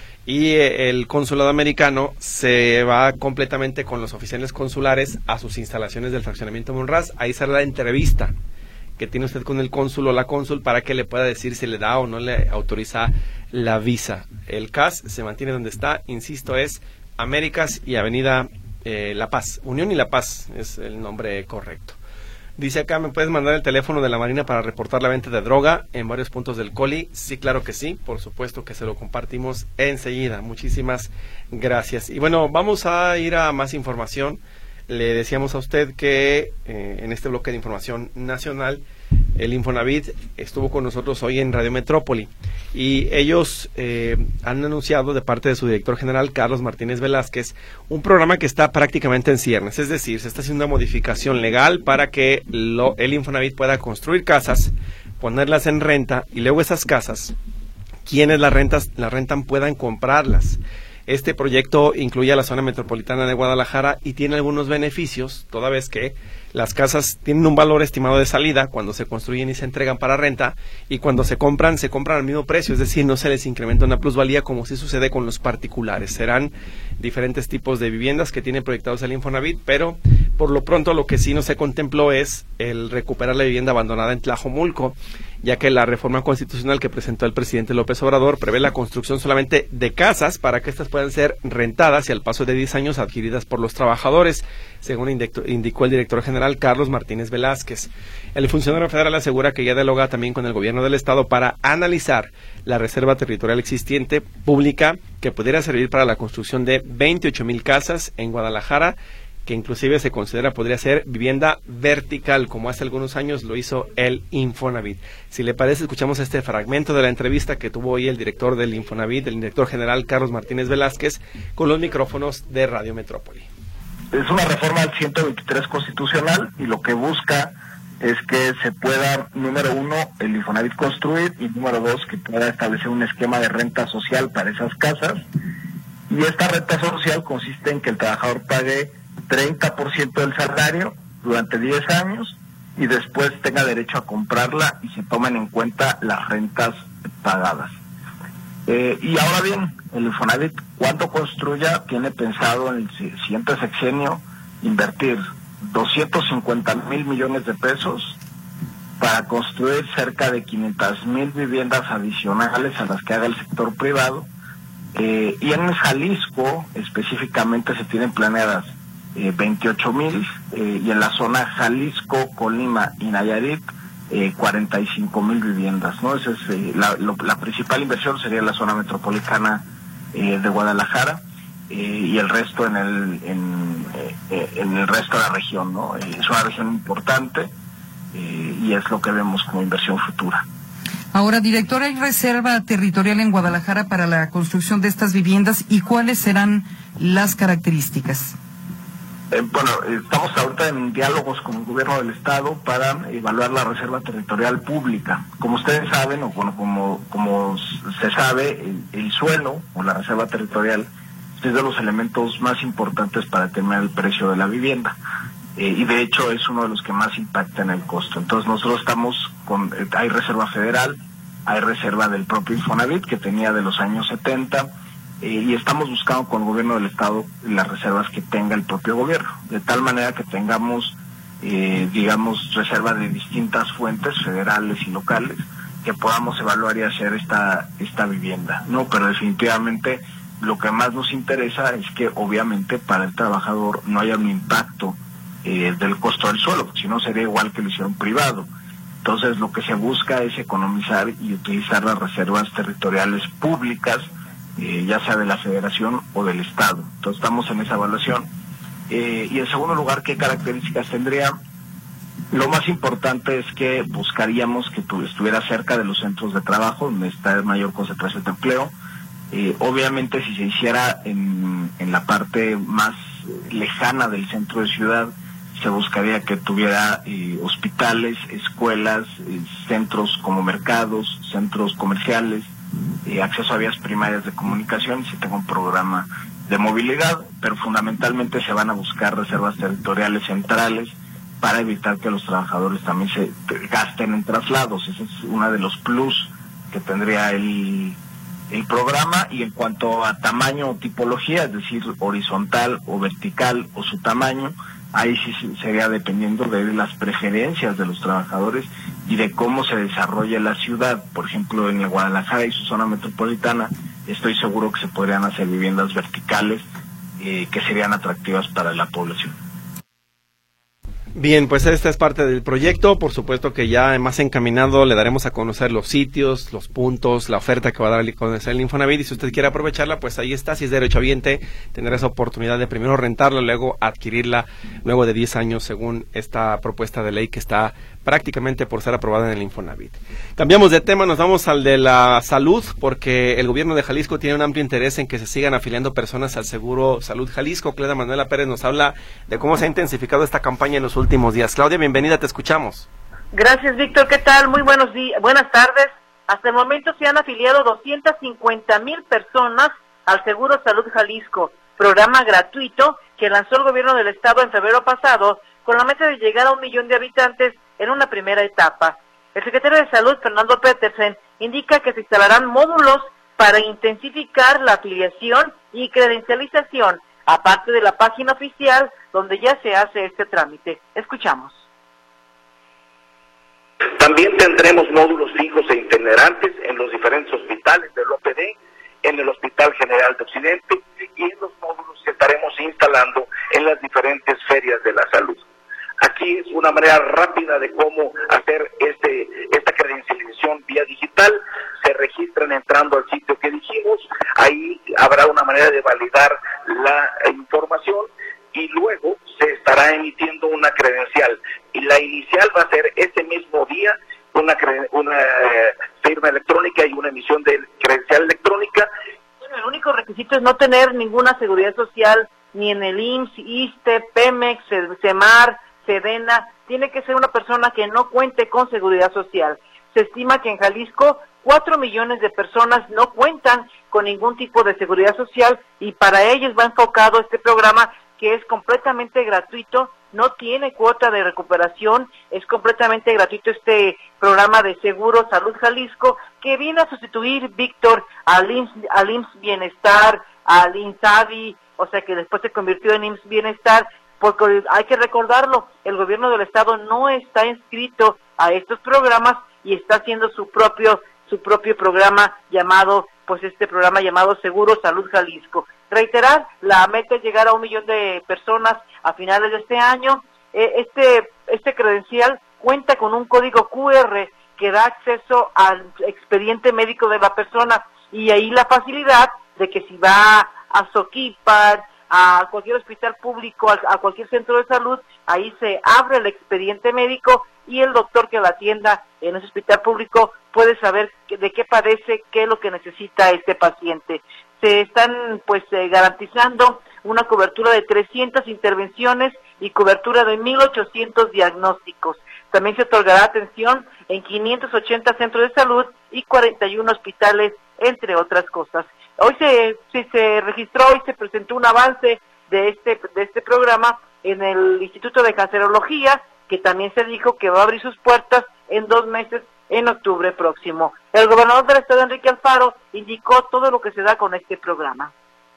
Y el consulado americano se va completamente con los oficiales consulares a sus instalaciones del fraccionamiento Monraz. Ahí será la entrevista que tiene usted con el cónsul o la cónsul para que le pueda decir si le da o no le autoriza la visa. El CAS se mantiene donde está, insisto, es Américas y Avenida La Paz, Unión y La Paz es el nombre correcto. Dice acá: ¿me puedes mandar el teléfono de la Marina para reportar la venta de droga en varios puntos del Coli? Sí, claro que sí, por supuesto que se lo compartimos enseguida. Muchísimas gracias. Y bueno, vamos a ir a más información. Le decíamos a usted que en este bloque de información nacional, el Infonavit estuvo con nosotros hoy en Radio Metrópoli, y ellos han anunciado de parte de su director general, Carlos Martínez Velázquez, un programa que está prácticamente en ciernes. Es decir, se está haciendo una modificación legal para que el Infonavit pueda construir casas, ponerlas en renta, y luego esas casas, quienes las rentan puedan comprarlas. Este proyecto incluye a la zona metropolitana de Guadalajara y tiene algunos beneficios, toda vez que las casas tienen un valor estimado de salida cuando se construyen y se entregan para renta, y cuando se compran al mismo precio, es decir, no se les incrementa una plusvalía como sí sucede con los particulares. Serán diferentes tipos de viviendas que tiene proyectados el Infonavit, pero por lo pronto lo que sí no se contempló es el recuperar la vivienda abandonada en Tlajomulco, ya que la reforma constitucional que presentó el presidente López Obrador prevé la construcción solamente de casas para que éstas puedan ser rentadas y al paso de 10 años adquiridas por los trabajadores, según indicó el director general Carlos Martínez Velázquez. El funcionario federal asegura que ya dialoga también con el gobierno del estado para analizar la reserva territorial existente pública que pudiera servir para la construcción de 28,000 casas en Guadalajara, que inclusive se considera podría ser vivienda vertical, como hace algunos años lo hizo el Infonavit. Si le parece, escuchamos este fragmento de la entrevista que tuvo hoy el director del Infonavit, el director general Carlos Martínez Velázquez, con los micrófonos de Radio Metrópoli. Es una reforma al 123 constitucional, y lo que busca es que se pueda, número 1, el Infonavit construir, y número 2, que pueda establecer un esquema de renta social para esas casas. Y esta renta social consiste en que el trabajador pague 30% del salario durante 10 años y después tenga derecho a comprarla y se tomen en cuenta las rentas pagadas. Y ahora bien, el Infonavit, cuando construya, tiene pensado en el siguiente sexenio invertir 250,000 millones de pesos para construir cerca de 500,000 viviendas adicionales a las que haga el sector privado. Y en Jalisco específicamente se tienen planeadas 28,000 y en la zona Jalisco, Colima y Nayarit 45,000 viviendas, ¿no? Esa es la principal inversión sería en la zona metropolitana de Guadalajara y el resto en el resto de la región, ¿no? Es una región importante y es lo que vemos como inversión futura. Ahora, director, ¿hay reserva territorial en Guadalajara para la construcción de estas viviendas y cuáles serán las características? Bueno, estamos ahorita en diálogos con el gobierno del estado para evaluar la reserva territorial pública. Como ustedes saben, o bueno, como se sabe, el suelo o la reserva territorial es de los elementos más importantes para determinar el precio de la vivienda. Y de hecho es uno de los que más impacta en el costo. Entonces nosotros hay reserva federal, hay reserva del propio Infonavit que tenía de los años 70, y estamos buscando con el gobierno del estado las reservas que tenga el propio gobierno, de tal manera que tengamos, digamos, reserva de distintas fuentes federales y locales que podamos evaluar y hacer esta vivienda, ¿no? Pero definitivamente lo que más nos interesa es que obviamente para el trabajador no haya un impacto del costo del suelo, si no sería igual que lo hicieron privado. Entonces lo que se busca es economizar y utilizar las reservas territoriales públicas, ya sea de la federación o del estado. Entonces estamos en esa evaluación. Y en segundo lugar, ¿qué características tendría? Lo más importante es que buscaríamos que estuviera cerca de los centros de trabajo, donde está mayor concentración de empleo. Obviamente si se hiciera en la parte más lejana del centro de ciudad, se buscaría que tuviera hospitales, escuelas, centros como mercados, centros comerciales, acceso a vías primarias de comunicación, y se tenga un programa de movilidad, pero fundamentalmente se van a buscar reservas territoriales centrales para evitar que los trabajadores también se gasten en traslados. Ese es uno de los plus que tendría el programa. Y en cuanto a tamaño o tipología, es decir, horizontal o vertical o su tamaño, ahí sí sería dependiendo de las preferencias de los trabajadores y de cómo se desarrolla la ciudad. Por ejemplo, en Guadalajara y su zona metropolitana, estoy seguro que se podrían hacer viviendas verticales que serían atractivas para la población. Bien, pues esta es parte del proyecto. Por supuesto que ya más encaminado le daremos a conocer los sitios, los puntos, la oferta que va a dar a conocer el Infonavit, y si usted quiere aprovecharla, pues ahí está. Si es derechohabiente, tendrá esa oportunidad de primero rentarla, luego adquirirla, luego de 10 años, según esta propuesta de ley que está prácticamente por ser aprobada en el Infonavit. Cambiamos de tema, nos vamos al de la salud, porque el gobierno de Jalisco tiene un amplio interés en que se sigan afiliando personas al Seguro Salud Jalisco. Claudia Manuela Pérez nos habla de cómo se ha intensificado esta campaña en los últimos días. Claudia, bienvenida, te escuchamos. Gracias, Víctor. ¿Qué tal? Muy buenos días, buenas tardes. Hasta el momento se han afiliado 250,000 personas al Seguro Salud Jalisco, programa gratuito que lanzó el gobierno del estado en febrero pasado, con la meta de llegar a 1 millón de habitantes en una primera etapa. El secretario de Salud, Fernando Petersen, indica que se instalarán módulos para intensificar la afiliación y credencialización, aparte de la página oficial donde ya se hace este trámite. Escuchamos. También tendremos módulos fijos e itinerantes en los diferentes hospitales del OPD, en el Hospital General de Occidente, y en los módulos que estaremos instalando en las diferentes ferias de la salud. Aquí es una manera rápida de cómo hacer esta credencialización vía digital. Se registran entrando al sitio que dijimos, ahí habrá una manera de validar la información y luego se estará emitiendo una credencial. Y la inicial va a ser ese mismo día una firma electrónica y una emisión de credencial electrónica. Bueno, el único requisito es no tener ninguna seguridad social, ni en el IMSS, ISSSTE, Pemex, CEMAR, Sedena. Tiene que ser una persona que no cuente con seguridad social. Se estima que en Jalisco 4 millones de personas no cuentan con ningún tipo de seguridad social, y para ellos va enfocado este programa, que es completamente gratuito, no tiene cuota de recuperación, es completamente gratuito este programa de Seguro Salud Jalisco, que viene a sustituir, Víctor, al IMSS Bienestar, al INSABI, o sea que después se convirtió en IMSS Bienestar, porque hay que recordarlo, el gobierno del estado no está inscrito a estos programas y está haciendo su propio programa llamado, pues este programa llamado Seguro Salud Jalisco. Reiterar, la meta es llegar a 1 millón de personas a finales de este año. Este credencial cuenta con un código QR que da acceso al expediente médico de la persona, y ahí la facilidad de que si va a Soquipa, a cualquier hospital público, a cualquier centro de salud, ahí se abre el expediente médico y el doctor que la atienda en ese hospital público puede saber de qué padece, qué es lo que necesita este paciente. Se están garantizando una cobertura de 300 intervenciones y cobertura de 1,800 diagnósticos. También se otorgará atención en 580 centros de salud y 41 hospitales, entre otras cosas. Hoy se registró y se presentó un avance de este programa en el Instituto de Cancerología, que también se dijo que va a abrir sus puertas en 2 meses, en octubre próximo. El gobernador del estado, Enrique Alfaro, indicó todo lo que se da con este programa.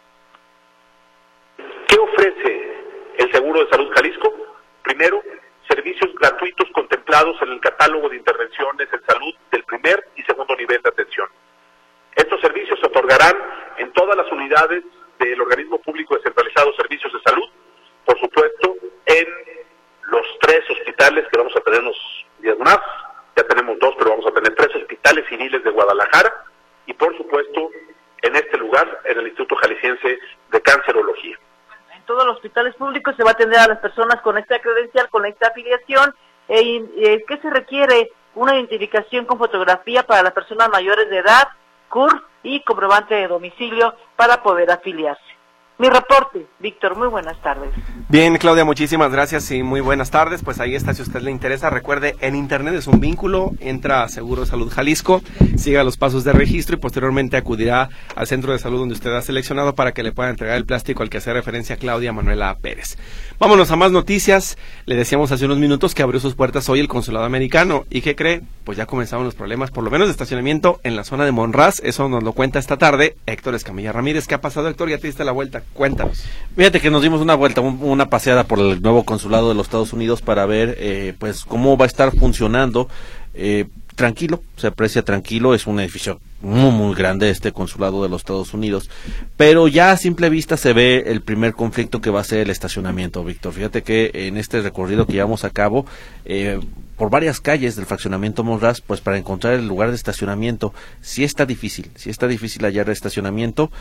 ¿Qué ofrece el Seguro de Salud Jalisco? Primero, servicios gratuitos contemplados en el catálogo de intervenciones en salud del primer y segundo nivel de atención. Estos servicios se otorgarán en todas las unidades del organismo público descentralizado Servicios de Salud, por supuesto, en los 3 hospitales que vamos a tener unos días más. Ya tenemos 2, pero vamos a tener 3 hospitales civiles de Guadalajara y, por supuesto, en este lugar, en el Instituto Jalisciense de Cancerología. En todos los hospitales públicos se va a atender a las personas con esta credencial, con esta afiliación. ¿Qué se requiere? Una identificación con fotografía para las personas mayores de edad, CURP y comprobante de domicilio para poder afiliarse. Mi reporte, Víctor, muy buenas tardes. Bien, Claudia, muchísimas gracias y muy buenas tardes. Pues ahí está, si a usted le interesa, recuerde, en internet es un vínculo, entra a Seguro de Salud Jalisco, siga los pasos de registro y posteriormente acudirá al centro de salud donde usted ha seleccionado para que le pueda entregar el plástico al que hace referencia Claudia Manuela Pérez. Vámonos a más noticias. Le decíamos hace unos minutos que abrió sus puertas hoy el consulado americano. ¿Y qué cree? Pues ya comenzaron los problemas, por lo menos de estacionamiento en la zona de Monraz. Eso nos lo cuenta esta tarde Héctor Escamilla Ramírez. ¿Qué ha pasado, Héctor? Ya te diste la vuelta. Cuéntanos. Fíjate que nos dimos una vuelta, una paseada por el nuevo consulado de los Estados Unidos para ver pues cómo va a estar funcionando. Tranquilo, se aprecia tranquilo, es un edificio muy grande este consulado de los Estados Unidos, pero ya a simple vista se ve el primer conflicto que va a ser el estacionamiento, Víctor. Fíjate que en este recorrido que llevamos a cabo, por varias calles del fraccionamiento Monraz, pues para encontrar el lugar de estacionamiento, sí está difícil hallar el estacionamiento,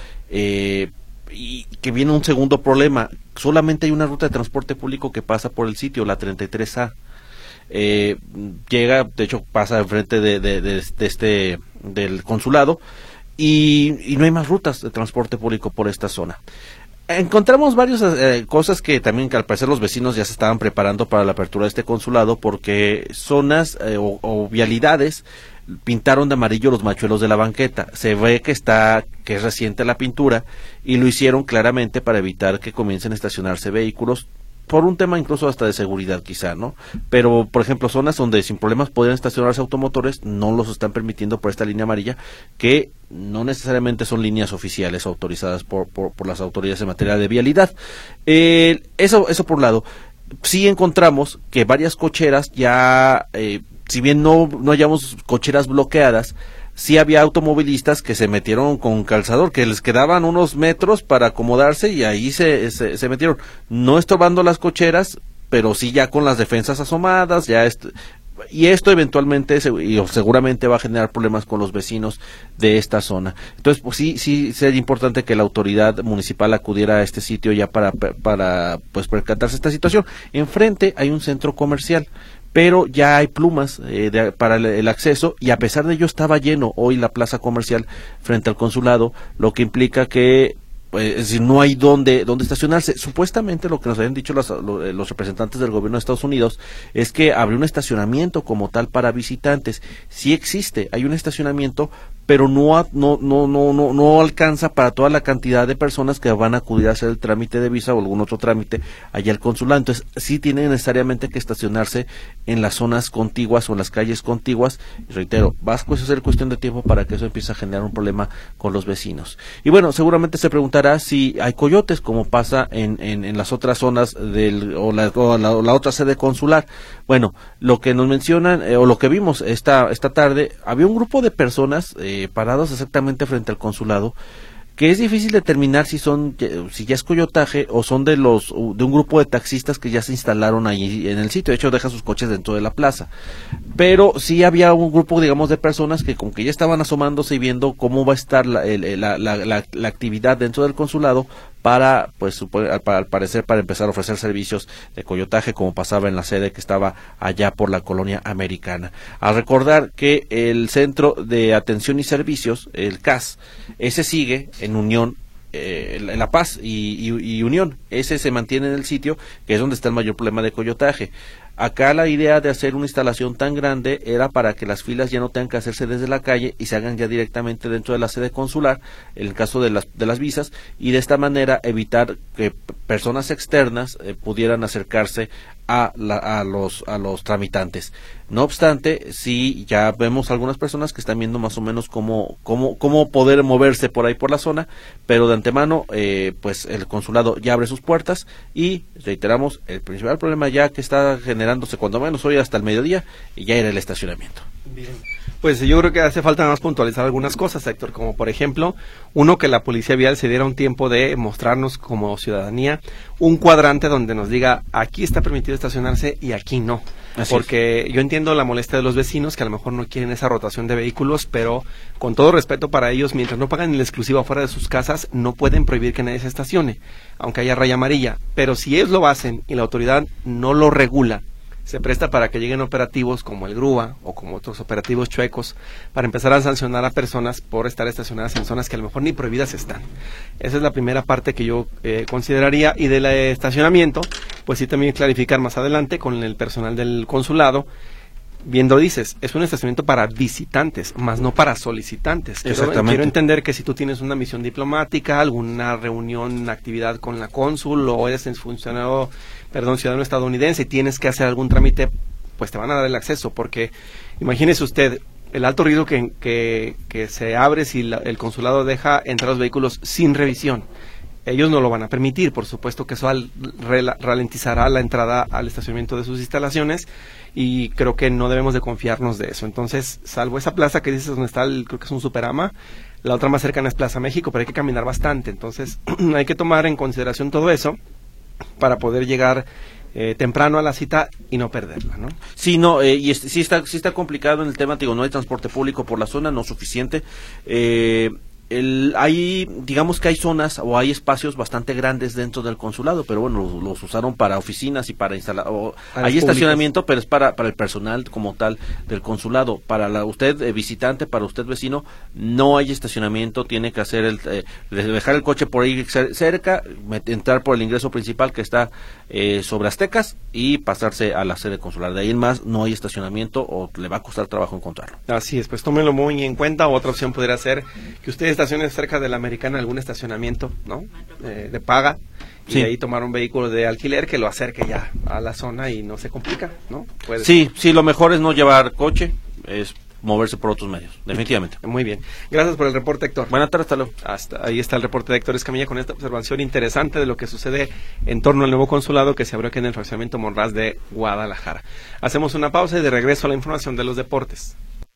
y que viene un segundo problema, solamente hay una ruta de transporte público que pasa por el sitio, la 33A. Llega, de hecho pasa enfrente del consulado y no hay más rutas de transporte público por esta zona. Encontramos varias cosas que también, que al parecer los vecinos ya se estaban preparando para la apertura de este consulado, porque zonas o vialidades pintaron de amarillo los machuelos de la banqueta. Se ve que es reciente la pintura y lo hicieron claramente para evitar que comiencen a estacionarse vehículos, por un tema incluso hasta de seguridad quizá, ¿no? Pero, por ejemplo, zonas donde sin problemas podrían estacionarse automotores, no los están permitiendo por esta línea amarilla, que no necesariamente son líneas oficiales autorizadas por las autoridades en materia de vialidad. Eso por un lado. Sí encontramos que varias cocheras ya, si bien no hallamos cocheras bloqueadas, sí había automovilistas que se metieron con calzador, que les quedaban unos metros para acomodarse y ahí se metieron, no estorbando las cocheras, pero sí ya con las defensas asomadas, y esto eventualmente y seguramente va a generar problemas con los vecinos de esta zona. Entonces, pues sí sería importante que la autoridad municipal acudiera a este sitio ya para pues percatarse de esta situación. Enfrente hay un centro comercial, pero ya hay plumas para el acceso, y a pesar de ello estaba lleno hoy la plaza comercial frente al consulado, lo que implica que pues no hay dónde estacionarse. Supuestamente lo que nos habían dicho los representantes del gobierno de Estados Unidos es que habría un estacionamiento como tal para visitantes. Sí existe, hay un estacionamiento, pero no alcanza para toda la cantidad de personas que van a acudir a hacer el trámite de visa o algún otro trámite allá al consulado. Entonces sí tienen necesariamente que estacionarse en las zonas contiguas o en las calles contiguas, y reitero, va a ser cuestión de tiempo para que eso empiece a generar un problema con los vecinos. Y bueno, seguramente se preguntará si hay coyotes, como pasa en las otras zonas o la otra sede consular. Bueno, lo que nos mencionan o lo que vimos esta tarde, había un grupo de personas parados exactamente frente al consulado, que es difícil determinar si ya es coyotaje o son de un grupo de taxistas que ya se instalaron ahí en el sitio. De hecho, dejan sus coches dentro de la plaza, pero sí había un grupo, digamos, de personas que como que ya estaban asomándose y viendo cómo va a estar la actividad dentro del consulado para, pues al parecer, para empezar a ofrecer servicios de coyotaje, como pasaba en la sede que estaba allá por la colonia Americana. A recordar que el Centro de Atención y Servicios, el CAS, ese sigue en Unión, La Paz y Unión, ese se mantiene en el sitio, que es donde está el mayor problema de coyotaje. Acá la idea de hacer una instalación tan grande era para que las filas ya no tengan que hacerse desde la calle y se hagan ya directamente dentro de la sede consular, en el caso de las visas, y de esta manera evitar que personas externas pudieran acercarse a los tramitantes. No obstante, sí ya vemos algunas personas que están viendo más o menos cómo poder moverse por ahí por la zona, pero de antemano pues el consulado ya abre sus puertas y reiteramos, el principal problema ya que está generándose cuando menos hoy hasta el mediodía y ya era el estacionamiento. Bien. Pues yo creo que hace falta más puntualizar algunas cosas, Héctor, como por ejemplo, uno, que la Policía Vial se diera un tiempo de mostrarnos como ciudadanía un cuadrante donde nos diga aquí está permitido estacionarse y aquí no. Porque yo entiendo la molestia de los vecinos que a lo mejor no quieren esa rotación de vehículos, pero con todo respeto para ellos, mientras no pagan el exclusivo afuera de sus casas, no pueden prohibir que nadie se estacione, aunque haya raya amarilla. Pero si ellos lo hacen y la autoridad no lo regula, se presta para que lleguen operativos como el Grúa o como otros operativos chuecos para empezar a sancionar a personas por estar estacionadas en zonas que a lo mejor ni prohibidas están. Esa es la primera parte que yo consideraría. Y del estacionamiento, pues sí también clarificar más adelante con el personal del consulado. Bien lo dices, es un estacionamiento para visitantes, más no para solicitantes. Quiero entender que si tú tienes una misión diplomática, alguna reunión, actividad con la cónsul o eres ciudadano estadounidense y tienes que hacer algún trámite, pues te van a dar el acceso, porque imagínese usted el alto riesgo que se abre si el consulado deja entrar los vehículos sin revisión. Ellos no lo van a permitir, por supuesto que eso ralentizará la entrada al estacionamiento de sus instalaciones y creo que no debemos de confiarnos de eso. Entonces, salvo esa plaza que dices donde está, creo que es un Superama, la otra más cercana es Plaza México, pero hay que caminar bastante. Entonces, hay que tomar en consideración todo eso para poder llegar temprano a la cita y no perderla, ¿no? Sí, no, y sí está complicado en el tema, digo, no hay transporte público por la zona, no suficiente. Digamos que hay zonas o hay espacios bastante grandes dentro del consulado, pero bueno, los usaron para oficinas y para instalar, hay estacionamiento, pero es para el personal como tal del consulado. Para usted visitante, para usted vecino, no hay estacionamiento, tiene que hacer dejar el coche por ahí cerca, entrar por el ingreso principal que está sobre Aztecas y pasarse a la sede consular. De ahí en más no hay estacionamiento o le va a costar trabajo encontrarlo. Así es, pues tómenlo muy en cuenta. Otra opción podría ser que ustedes estaciones cerca de la Americana, algún estacionamiento, ¿no? De paga, y sí, de ahí tomar un vehículo de alquiler que lo acerque ya a la zona y no se complica, ¿no? Sí, lo mejor es no llevar coche, es moverse por otros medios, definitivamente. Muy bien. Gracias por el reporte, Héctor. Buenas tardes, hasta luego. Ahí está el reporte de Héctor Escamilla con esta observación interesante de lo que sucede en torno al nuevo consulado que se abrió aquí en el fraccionamiento Monraz de Guadalajara. Hacemos una pausa y de regreso a la información de los deportes.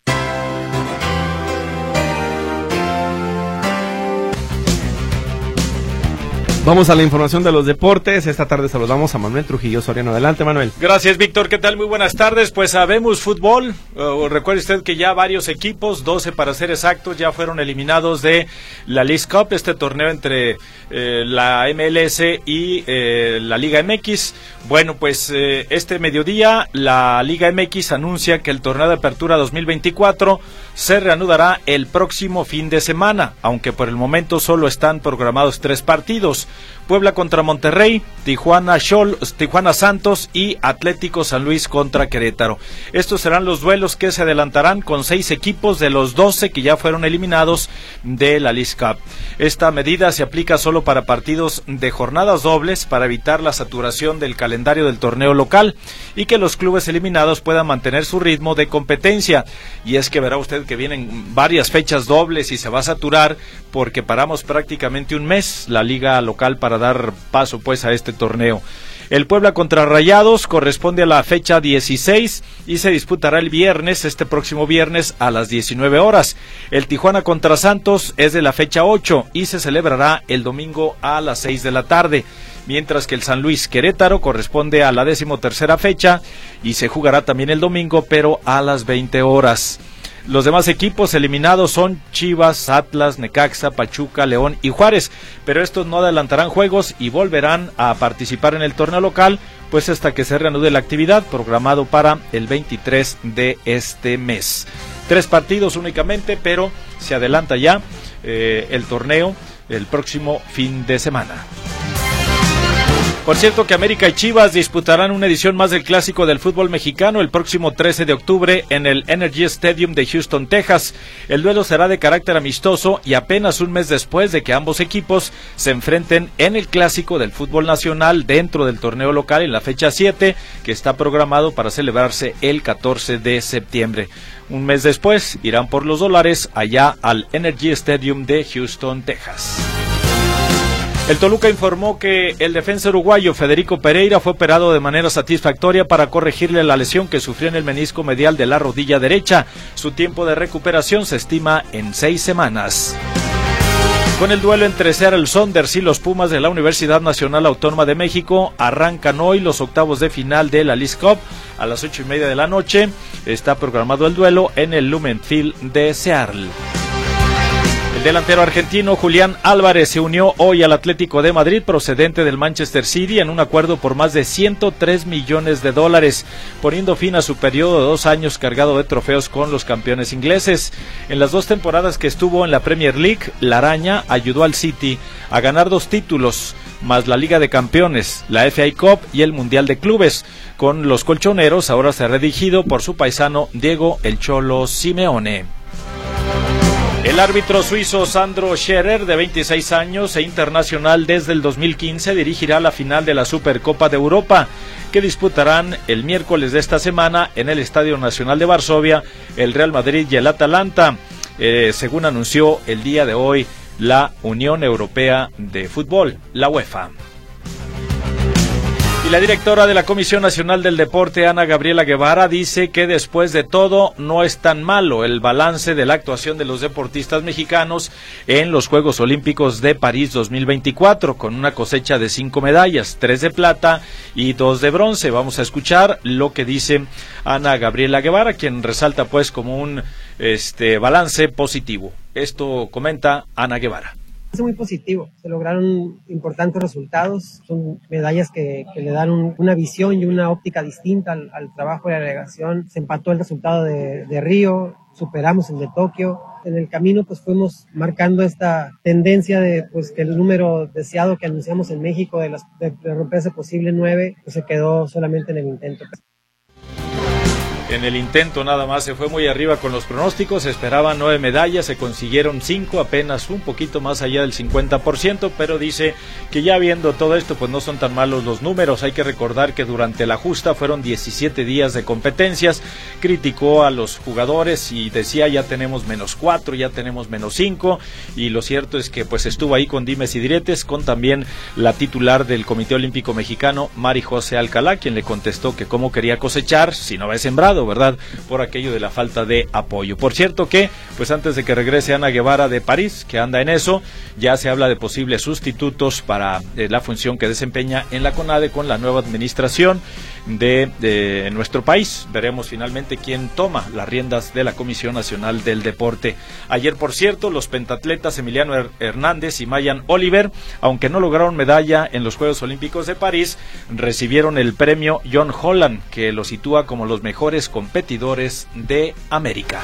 Vamos a la información de los deportes. Esta tarde saludamos a Manuel Trujillo Soriano. Adelante, Manuel. Gracias, Víctor. ¿Qué tal? Muy buenas tardes. Pues sabemos fútbol. Recuerde usted que ya varios equipos, 12 para ser exactos, ya fueron eliminados de la Leagues Cup, este torneo entre la MLS y la Liga MX. Bueno, pues este mediodía la Liga MX anuncia que el torneo de apertura 2024 se reanudará el próximo fin de semana, aunque por el momento solo están programados 3 partidos. Puebla contra Monterrey, Tijuana Santos y Atlético San Luis contra Querétaro. Estos serán los duelos que se adelantarán con 6 equipos de los 12 que ya fueron eliminados de la Leagues Cup. Esta medida se aplica solo para partidos de jornadas dobles para evitar la saturación del calendario del torneo local y que los clubes eliminados puedan mantener su ritmo de competencia. Y es que verá usted que vienen varias fechas dobles y se va a saturar porque paramos prácticamente un mes la liga local para dar paso pues a este torneo. El Puebla contra Rayados corresponde a la fecha 16 y se disputará el viernes, este próximo viernes a las 19 horas. El Tijuana contra Santos es de la fecha 8 y se celebrará el domingo a las 6 de la tarde. Mientras que el San Luis Querétaro corresponde a la 13ª fecha y se jugará también el domingo, pero a las 20 horas. Los demás equipos eliminados son Chivas, Atlas, Necaxa, Pachuca, León y Juárez, pero estos no adelantarán juegos y volverán a participar en el torneo local, pues hasta que se reanude la actividad, programado para el 23 de este mes. 3 partidos únicamente, pero se adelanta ya el torneo el próximo fin de semana. Por cierto que América y Chivas disputarán una edición más del Clásico del fútbol mexicano el próximo 13 de octubre en el Energy Stadium de Houston, Texas. El duelo será de carácter amistoso y apenas un mes después de que ambos equipos se enfrenten en el Clásico del fútbol nacional dentro del torneo local en la fecha 7, que está programado para celebrarse el 14 de septiembre. Un mes después irán por los dólares allá al Energy Stadium de Houston, Texas. El Toluca informó que el defensa uruguayo Federico Pereira fue operado de manera satisfactoria para corregirle la lesión que sufrió en el menisco medial de la rodilla derecha. Su tiempo de recuperación se estima en 6 semanas. Con el duelo entre Seattle Sounders y los Pumas de la Universidad Nacional Autónoma de México, arrancan hoy los octavos de final de la Leagues Cup. A las 8:30 de la noche está programado el duelo en el Lumen Field de Seattle. El delantero argentino Julián Álvarez se unió hoy al Atlético de Madrid procedente del Manchester City en un acuerdo por más de $103 millones, poniendo fin a su periodo de 2 años cargado de trofeos con los campeones ingleses. En las 2 temporadas que estuvo en la Premier League, la Araña ayudó al City a ganar 2 títulos, más la Liga de Campeones, la FA Cup y el Mundial de Clubes. Con los colchoneros ahora será dirigido por su paisano Diego El Cholo Simeone. El árbitro suizo Sandro Scherer, de 26 años e internacional desde el 2015, dirigirá la final de la Supercopa de Europa, que disputarán el miércoles de esta semana en el Estadio Nacional de Varsovia, el Real Madrid y el Atalanta, según anunció el día de hoy la Unión Europea de Fútbol, la UEFA. Y la directora de la Comisión Nacional del Deporte, Ana Gabriela Guevara, dice que después de todo no es tan malo el balance de la actuación de los deportistas mexicanos en los Juegos Olímpicos de París 2024, con una cosecha de 5 medallas, 3 de plata y 2 de bronce. Vamos a escuchar lo que dice Ana Gabriela Guevara, quien resalta pues como un balance positivo. Esto comenta Ana Guevara. Es muy positivo, se lograron importantes resultados, son medallas que le dan una visión y una óptica distinta al trabajo de la delegación. Se empató el resultado de Río, superamos el de Tokio. En el camino pues fuimos marcando esta tendencia de pues que el número deseado que anunciamos en México de romper ese posible 9 pues se quedó solamente en el intento. En el intento nada más, se fue muy arriba con los pronósticos, se esperaban 9 medallas, se consiguieron 5, apenas un poquito más allá del 50%, pero dice que ya viendo todo esto, pues no son tan malos los números. Hay que recordar que durante la justa fueron 17 días de competencias, criticó a los jugadores y decía ya tenemos -4, ya tenemos -5, y lo cierto es que pues estuvo ahí con dimes y diretes, con también la titular del Comité Olímpico Mexicano, Mari José Alcalá, quien le contestó que cómo quería cosechar si no había sembrado, ¿verdad? Por aquello de la falta de apoyo. Por cierto que, pues antes de que regrese Ana Guevara de París, que anda en eso, ya se habla de posibles sustitutos para la función que desempeña en la CONADE con la nueva administración de nuestro país. Veremos finalmente quién toma las riendas de la Comisión Nacional del Deporte. Ayer, por cierto, los pentatletas Emiliano Hernández y Mayan Oliver, aunque no lograron medalla en los Juegos Olímpicos de París, recibieron el premio John Holland, que los sitúa como los mejores competidores de América.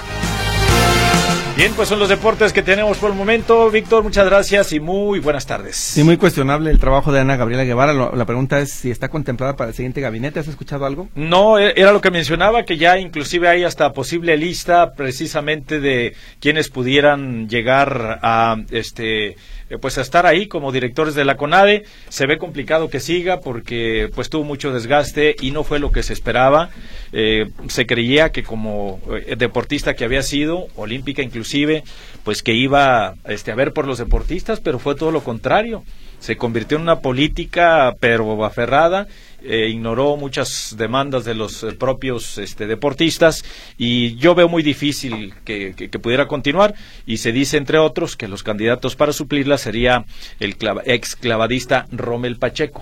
Bien, pues son los deportes que tenemos por el momento. Víctor, muchas gracias y muy buenas tardes. Sí, muy cuestionable el trabajo de Ana Gabriela Guevara. La pregunta es si está contemplada para el siguiente gabinete. ¿Has escuchado algo? No, era lo que mencionaba, que ya inclusive hay hasta posible lista precisamente de quienes pudieran llegar a pues a estar ahí como directores de la CONADE. Se ve complicado que siga porque pues tuvo mucho desgaste y no fue lo que se esperaba. Se creía que como deportista que había sido, olímpica inclusive, pues que iba a ver por los deportistas, pero fue todo lo contrario. Se convirtió en una política pero aferrada, ignoró muchas demandas de los propios deportistas, y yo veo muy difícil que pudiera continuar, y se dice entre otros que los candidatos para suplirla sería el ex clavadista Rommel Pacheco,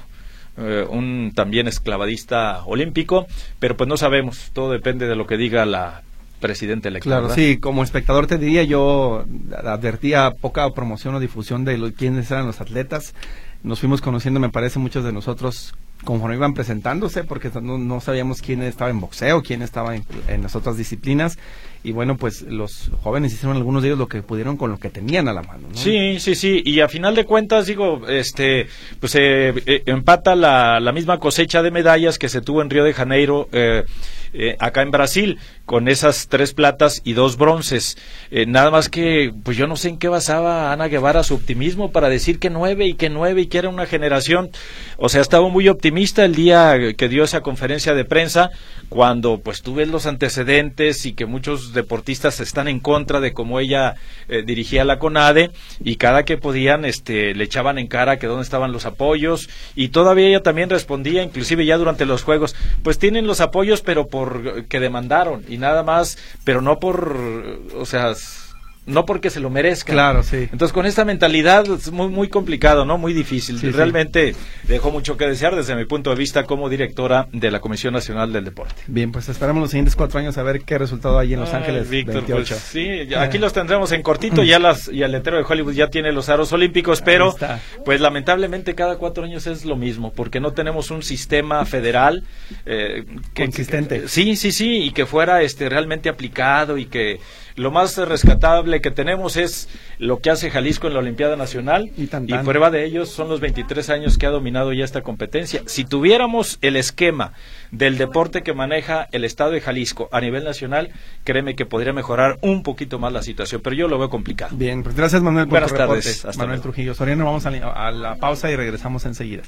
un también ex clavadista olímpico, pero pues no sabemos, todo depende de lo que diga la presidente electo. Claro, ¿verdad? sí, como espectador te diría, yo advertía poca promoción o difusión de quiénes eran los atletas. Nos fuimos conociendo, me parece, muchos de nosotros conforme iban presentándose, porque no sabíamos quién estaba en boxeo, quién estaba en las otras disciplinas, y bueno, pues los jóvenes hicieron algunos de ellos lo que pudieron con lo que tenían a la mano, ¿no? Sí, y a final de cuentas, digo, pues empata la misma cosecha de medallas que se tuvo en Río de Janeiro, acá en Brasil, con esas 3 platas y 2 bronces. Nada más que, pues yo no sé en qué basaba Ana Guevara su optimismo para decir que 9 y que era una generación. O sea, estaba muy optimista el día que dio esa conferencia de prensa, cuando pues tú ves los antecedentes y que muchos deportistas están en contra de cómo ella dirigía la CONADE, y cada que podían le echaban en cara que dónde estaban los apoyos, y todavía ella también respondía, inclusive ya durante los Juegos, pues tienen los apoyos pero por que demandaron y nada más, pero no por, o sea, no porque se lo merezcan. Claro, sí. Entonces, con esta mentalidad es muy, muy complicado, ¿no? Muy difícil. Sí, realmente dejó mucho que desear desde mi punto de vista como directora de la Comisión Nacional del Deporte. Bien, pues esperamos los siguientes 4 años a ver qué resultado hay en Los Ángeles, Víctor, 28. Pues, sí, aquí los tendremos en cortito, y el letrero de Hollywood ya tiene los aros olímpicos, pero pues lamentablemente cada 4 años es lo mismo, porque no tenemos un sistema federal consistente. Sí, y que fuera realmente aplicado, y que lo más rescatable que tenemos es lo que hace Jalisco en la Olimpiada Nacional, y prueba de ellos son los 23 años que ha dominado ya esta competencia. Si tuviéramos el esquema del deporte que maneja el estado de Jalisco a nivel nacional, créeme que podría mejorar un poquito más la situación, pero yo lo veo complicado. Bien, pues gracias, Manuel, por Buenas tu tardes. reporte. Hasta Manuel luego. Trujillo Soriano, vamos a la pausa y regresamos enseguida.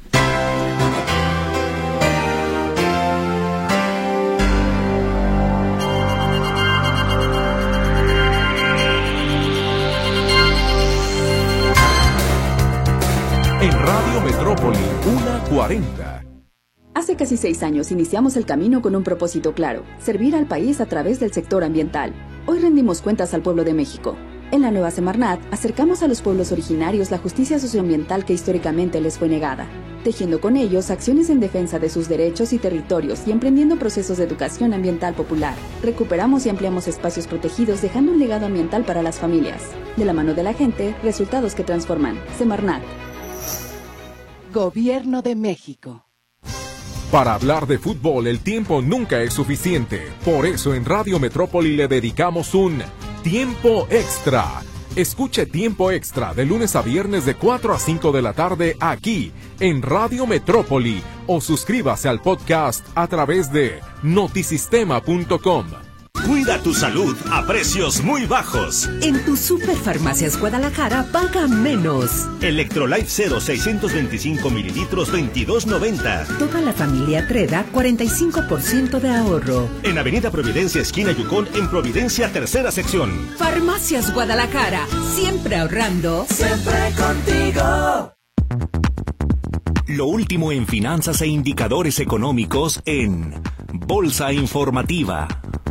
En Radio Metrópoli, 1:40. Hace casi 6 años iniciamos el camino con un propósito claro: servir al país a través del sector ambiental. Hoy rendimos cuentas al pueblo de México. En la nueva Semarnat, acercamos a los pueblos originarios la justicia socioambiental que históricamente les fue negada, tejiendo con ellos acciones en defensa de sus derechos y territorios y emprendiendo procesos de educación ambiental popular. Recuperamos y ampliamos espacios protegidos, dejando un legado ambiental para las familias. De la mano de la gente, resultados que transforman. Semarnat. Gobierno de México. Para hablar de fútbol el tiempo nunca es suficiente. Por eso en Radio Metrópoli le dedicamos un Tiempo Extra. Escuche Tiempo Extra de lunes a viernes de 4 a 5 de la tarde aquí en Radio Metrópoli, o suscríbase al podcast a través de notisistema.com. Cuida tu salud a precios muy bajos. En tu Superfarmacias Guadalajara paga menos. Electrolyte 0 625 mililitros, $22.90. Toda la familia Treda, 45% de ahorro. En Avenida Providencia, esquina Yukon, en Providencia, tercera sección. Farmacias Guadalajara, siempre ahorrando. Siempre contigo. Lo último en finanzas e indicadores económicos en Bolsa Informativa.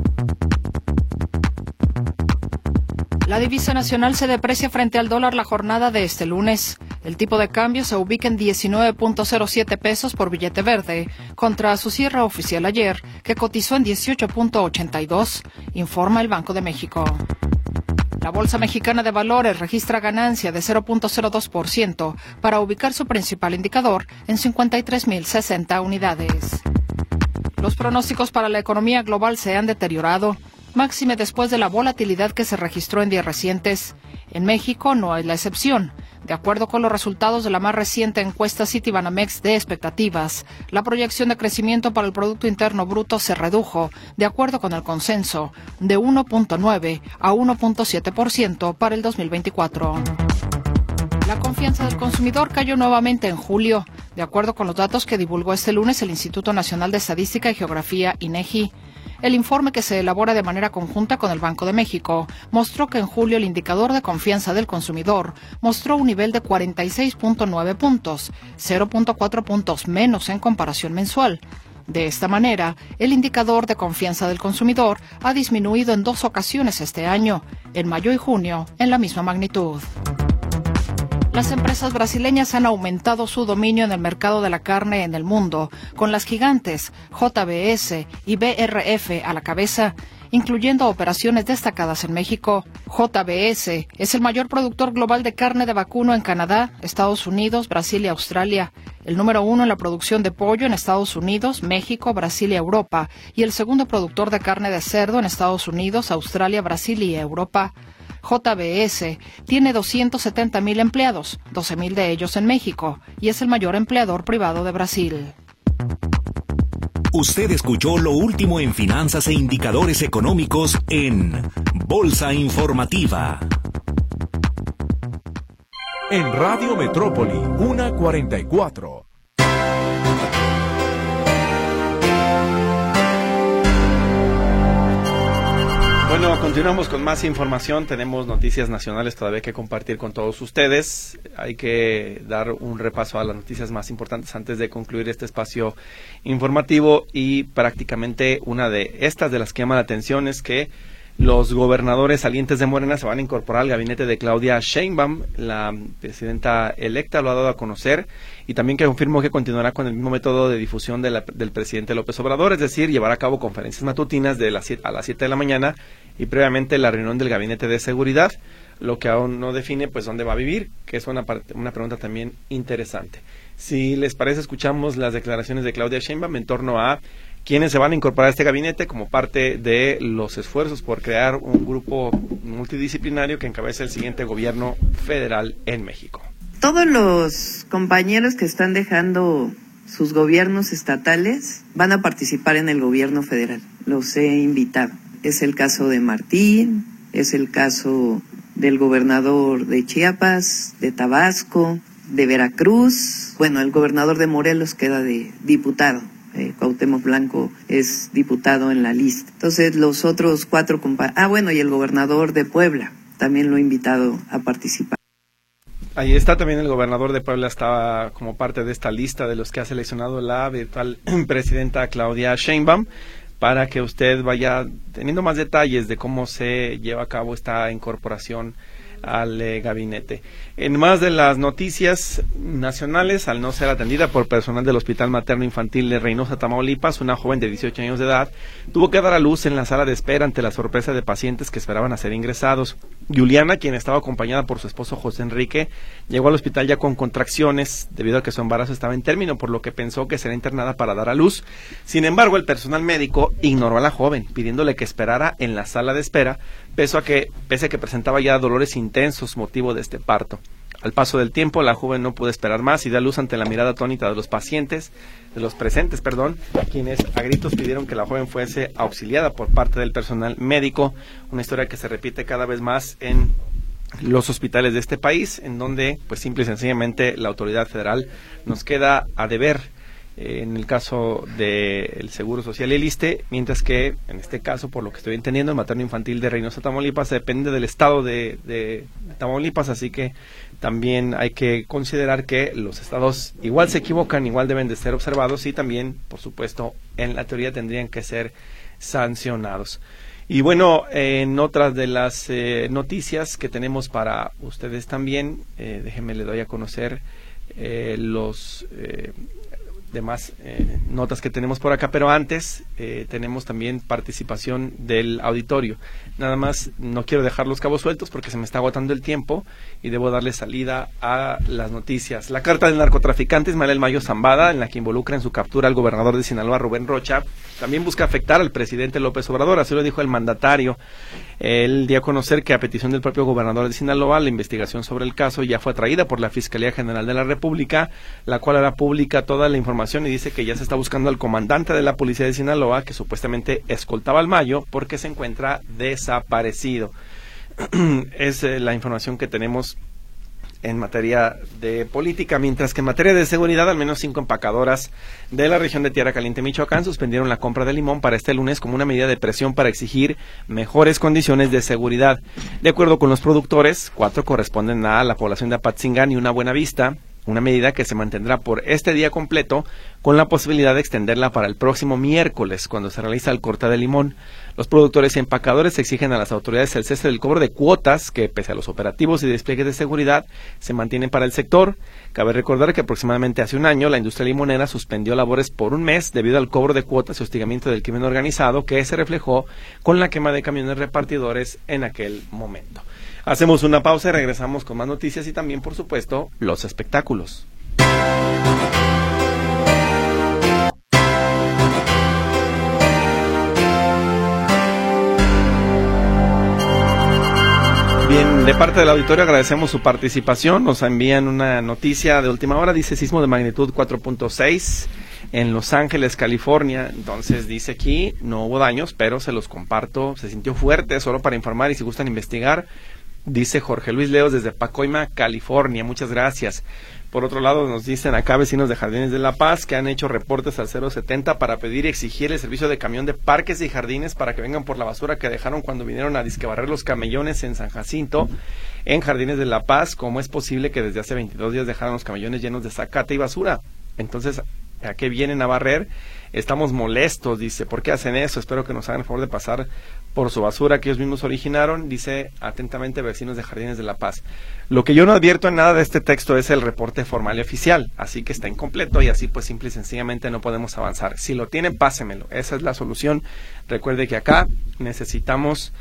La divisa nacional se deprecia frente al dólar la jornada de este lunes. El tipo de cambio se ubica en 19.07 pesos por billete verde, contra su cierre oficial ayer, que cotizó en 18.82, informa el Banco de México. La Bolsa Mexicana de Valores registra ganancia de 0.02% para ubicar su principal indicador en 53.060 unidades. Los pronósticos para la economía global se han deteriorado, máxime después de la volatilidad que se registró en días recientes. En México no es la excepción. De acuerdo con los resultados de la más reciente encuesta Citibanamex de expectativas, la proyección de crecimiento para el Producto Interno Bruto se redujo, de acuerdo con el consenso, de 1.9 a 1.7% para el 2024. La confianza del consumidor cayó nuevamente en julio, de acuerdo con los datos que divulgó este lunes el Instituto Nacional de Estadística y Geografía, INEGI. El informe, que se elabora de manera conjunta con el Banco de México, mostró que en julio el indicador de confianza del consumidor mostró un nivel de 46.9 puntos, 0.4 puntos menos en comparación mensual. De esta manera, el indicador de confianza del consumidor ha disminuido en 2 ocasiones este año, en mayo y junio, en la misma magnitud. Las empresas brasileñas han aumentado su dominio en el mercado de la carne en el mundo, con las gigantes JBS y BRF a la cabeza, incluyendo operaciones destacadas en México. JBS es el mayor productor global de carne de vacuno en Canadá, Estados Unidos, Brasil y Australia, el número 1 en la producción de pollo en Estados Unidos, México, Brasil y Europa, y el segundo productor de carne de cerdo en Estados Unidos, Australia, Brasil y Europa. JBS tiene 270,000 empleados, 12,000 de ellos en México, y es el mayor empleador privado de Brasil. Usted escuchó lo último en finanzas e indicadores económicos en Bolsa Informativa. En Radio Metrópoli, 1:44. Bueno, continuamos con más información. Tenemos noticias nacionales todavía que compartir con todos ustedes. Hay que dar un repaso a las noticias más importantes antes de concluir este espacio informativo, y prácticamente una de estas de las que llama la atención es que los gobernadores salientes de Morena se van a incorporar al gabinete de Claudia Sheinbaum. La presidenta electa lo ha dado a conocer, y también que confirmó que continuará con el mismo método de difusión del presidente López Obrador, es decir, llevar a cabo conferencias matutinas a las 7 de la mañana y previamente la reunión del gabinete de seguridad, lo que aún no define pues dónde va a vivir, que es una pregunta también interesante. Si les parece, escuchamos las declaraciones de Claudia Sheinbaum en torno a quienes se van a incorporar a este gabinete como parte de los esfuerzos por crear un grupo multidisciplinario que encabece el siguiente gobierno federal en México. Todos los compañeros que están dejando sus gobiernos estatales van a participar en el gobierno federal. Los he invitado. Es el caso de Martín, es el caso del gobernador de Chiapas, de Tabasco, de Veracruz. Bueno, el gobernador de Morelos queda de diputado. Cuauhtémoc Blanco es diputado en la lista. Entonces los otros 4 y el gobernador de Puebla también lo he invitado a participar. Ahí está también el gobernador de Puebla, estaba como parte de esta lista de los que ha seleccionado la virtual presidenta Claudia Sheinbaum, para que usted vaya teniendo más detalles de cómo se lleva a cabo esta incorporación al gabinete. En más de las noticias nacionales, al no ser atendida por personal del Hospital Materno Infantil de Reynosa, Tamaulipas, una joven de 18 años de edad tuvo que dar a luz en la sala de espera ante la sorpresa de pacientes que esperaban a ser ingresados. Juliana, quien estaba acompañada por su esposo José Enrique, llegó al hospital ya con contracciones debido a que su embarazo estaba en término, por lo que pensó que sería internada para dar a luz. Sin embargo, el personal médico ignoró a la joven, pidiéndole que esperara en la sala de espera, pese a que presentaba ya dolores intensos motivo de este parto. Al paso del tiempo, la joven no pudo esperar más y dio a luz ante la mirada atónita de los presentes, quienes a gritos pidieron que la joven fuese auxiliada por parte del personal médico, una historia que se repite cada vez más en los hospitales de este país, en donde, pues simple y sencillamente, la autoridad federal nos queda a deber en el caso del Seguro Social y el ISSSTE, mientras que, en este caso, por lo que estoy entendiendo, el Materno Infantil de Reynosa, Tamaulipas, depende del estado de Tamaulipas, así que también hay que considerar que los estados igual se equivocan, igual deben de ser observados y también, por supuesto, en la teoría tendrían que ser sancionados. Y bueno, en otras de las noticias que tenemos para ustedes también, déjenme le doy a conocer los demás notas que tenemos por acá, pero antes tenemos también participación del auditorio. Nada más, no quiero dejar los cabos sueltos porque se me está agotando el tiempo y debo darle salida a las noticias. La carta del narcotraficante Ismael Mayo Zambada, en la que involucra en su captura al gobernador de Sinaloa, Rubén Rocha, también busca afectar al presidente López Obrador, así lo dijo el mandatario. Él dio a conocer que a petición del propio gobernador de Sinaloa, la investigación sobre el caso ya fue traída por la Fiscalía General de la República, la cual hará pública toda la información y dice que ya se está buscando al comandante de la policía de Sinaloa, que supuestamente escoltaba al Mayo, porque se encuentra desaparecido. Es la información que tenemos en materia de política, mientras que en materia de seguridad, al menos 5 empacadoras de la región de Tierra Caliente, Michoacán, suspendieron la compra de limón para este lunes como una medida de presión para exigir mejores condiciones de seguridad. De acuerdo con los productores, 4 corresponden a la población de Apatzingán y una Buenavista, una medida que se mantendrá por este día completo con la posibilidad de extenderla para el próximo miércoles, cuando se realiza el corte de limón. Los productores y empacadores exigen a las autoridades el cese del cobro de cuotas que, pese a los operativos y despliegues de seguridad, se mantienen para el sector. Cabe recordar que aproximadamente hace un año la industria limonera suspendió labores por un mes debido al cobro de cuotas y hostigamiento del crimen organizado, que se reflejó con la quema de camiones repartidores en aquel momento. Hacemos una pausa y regresamos con más noticias y también, por supuesto, los espectáculos. Bien, de parte del auditorio agradecemos su participación. Nos envían una noticia de última hora, dice sismo de magnitud 4.6 en Los Ángeles, California. Entonces dice aquí, no hubo daños, pero se los comparto, se sintió fuerte, solo para informar y si gustan investigar. Dice Jorge Luis Leos desde Pacoima, California, muchas gracias. Por otro lado, nos dicen acá vecinos de Jardines de la Paz que han hecho reportes al 070 para pedir y exigir el servicio de camión de parques y jardines para que vengan por la basura que dejaron cuando vinieron a disquebarrer los camellones en San Jacinto, en Jardines de la Paz. ¿Cómo es posible que desde hace 22 días dejaron los camellones llenos de zacate y basura? Entonces, ¿a qué vienen a barrer? Estamos molestos, dice. ¿Por qué hacen eso? Espero que nos hagan el favor de pasar por su basura que ellos mismos originaron, dice atentamente vecinos de Jardines de la Paz. Lo que yo no advierto en nada de este texto es el reporte formal y oficial, así que está incompleto y así pues simple y sencillamente no podemos avanzar. Si lo tienen, pásemelo, esa es la solución. Recuerde que acá necesitamos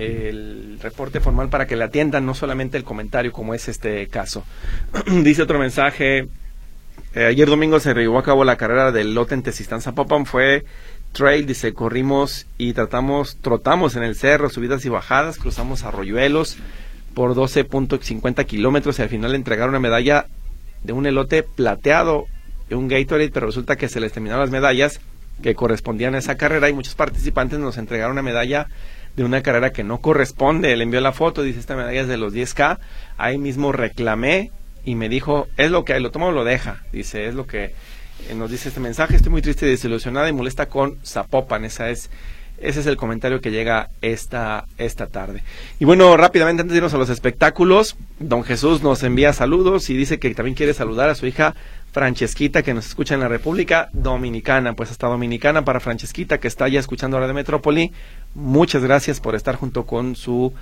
el reporte formal para que le atiendan, no solamente el comentario como es este caso. Dice otro mensaje, ayer domingo se llevó a cabo la carrera del lote en Tezistán-Zapopan, fue trail, dice, corrimos y trotamos en el cerro, subidas y bajadas, cruzamos arroyuelos por 12.50 kilómetros y al final le entregaron una medalla de un elote plateado y un Gatorade, pero resulta que se les terminaron las medallas que correspondían a esa carrera y muchos participantes nos entregaron una medalla de una carrera que no corresponde. Le envió la foto, dice, esta medalla es de los 10K, ahí mismo reclamé y me dijo, es lo que hay, lo toma o lo deja, dice, es lo que nos dice este mensaje. Estoy muy triste y desilusionada y molesta con Zapopan. Ese es el comentario que llega esta tarde. Y bueno, rápidamente antes de irnos a los espectáculos, don Jesús nos envía saludos y dice que también quiere saludar a su hija Francesquita, que nos escucha en la República Dominicana. Pues hasta Dominicana para Francesquita, que está ya escuchando ahora de Metrópoli. Muchas gracias por estar junto con su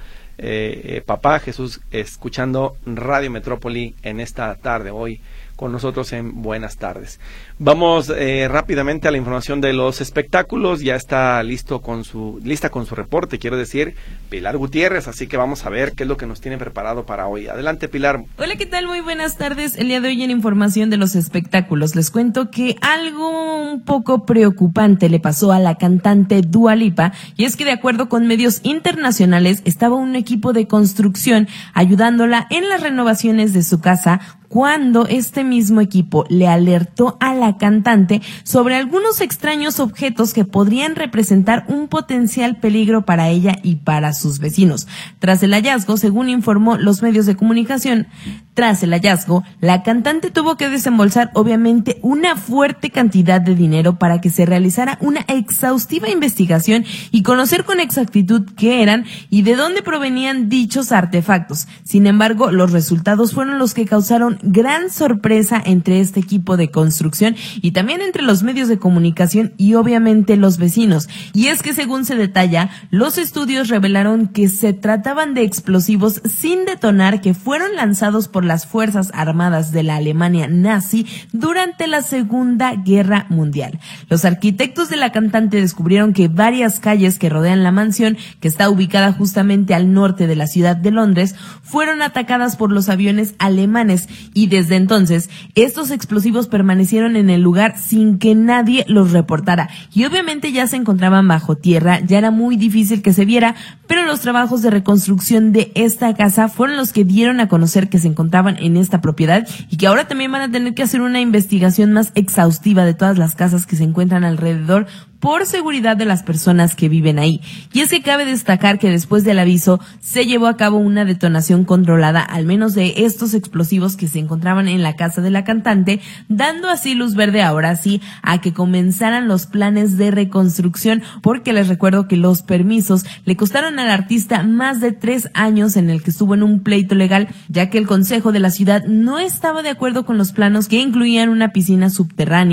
papá Jesús escuchando Radio Metrópoli en esta tarde, hoy con nosotros en Buenas Tardes. Vamos rápidamente a la información de los espectáculos. Ya está lista con su reporte, quiero decir, Pilar Gutiérrez, así que vamos a ver qué es lo que nos tiene preparado para hoy. Adelante, Pilar. Hola, ¿qué tal? Muy buenas tardes. El día de hoy en información de los espectáculos les cuento que algo un poco preocupante le pasó a la cantante Dua Lipa, y es que de acuerdo con medios internacionales estaba un equipo de construcción ayudándola en las renovaciones de su casa cuando este mismo equipo le alertó a la cantante sobre algunos extraños objetos que podrían representar un potencial peligro para ella y para sus vecinos. Tras el hallazgo, según informó los medios de comunicación, la cantante tuvo que desembolsar obviamente una fuerte cantidad de dinero para que se realizara una exhaustiva investigación y conocer con exactitud qué eran y de dónde provenían dichos artefactos. Sin embargo, los resultados fueron los que causaron gran sorpresa entre este equipo de construcción y también entre los medios de comunicación y obviamente los vecinos. Y es que según se detalla, los estudios revelaron que se trataban de explosivos sin detonar que fueron lanzados por las Fuerzas Armadas de la Alemania nazi durante la Segunda Guerra Mundial. Los arquitectos de la cantante descubrieron que varias calles que rodean la mansión, que está ubicada justamente al norte de la ciudad de Londres, fueron atacadas por los aviones alemanes y desde entonces estos explosivos permanecieron en el lugar sin que nadie los reportara y obviamente ya se encontraban bajo tierra, ya era muy difícil que se viera, pero los trabajos de reconstrucción de esta casa fueron los que dieron a conocer que se encontraban en esta propiedad y que ahora también van a tener que hacer una investigación más exhaustiva de todas las casas que se encuentran alrededor por seguridad de las personas que viven ahí. Y es que cabe destacar que después del aviso se llevó a cabo una detonación controlada, al menos de estos explosivos que se encontraban en la casa de la cantante, dando así luz verde ahora sí a que comenzaran los planes de reconstrucción, porque les recuerdo que los permisos le costaron al artista más de 3 años en el que estuvo en un pleito legal, ya que el consejo de la ciudad no estaba de acuerdo con los planos que incluían una piscina subterránea,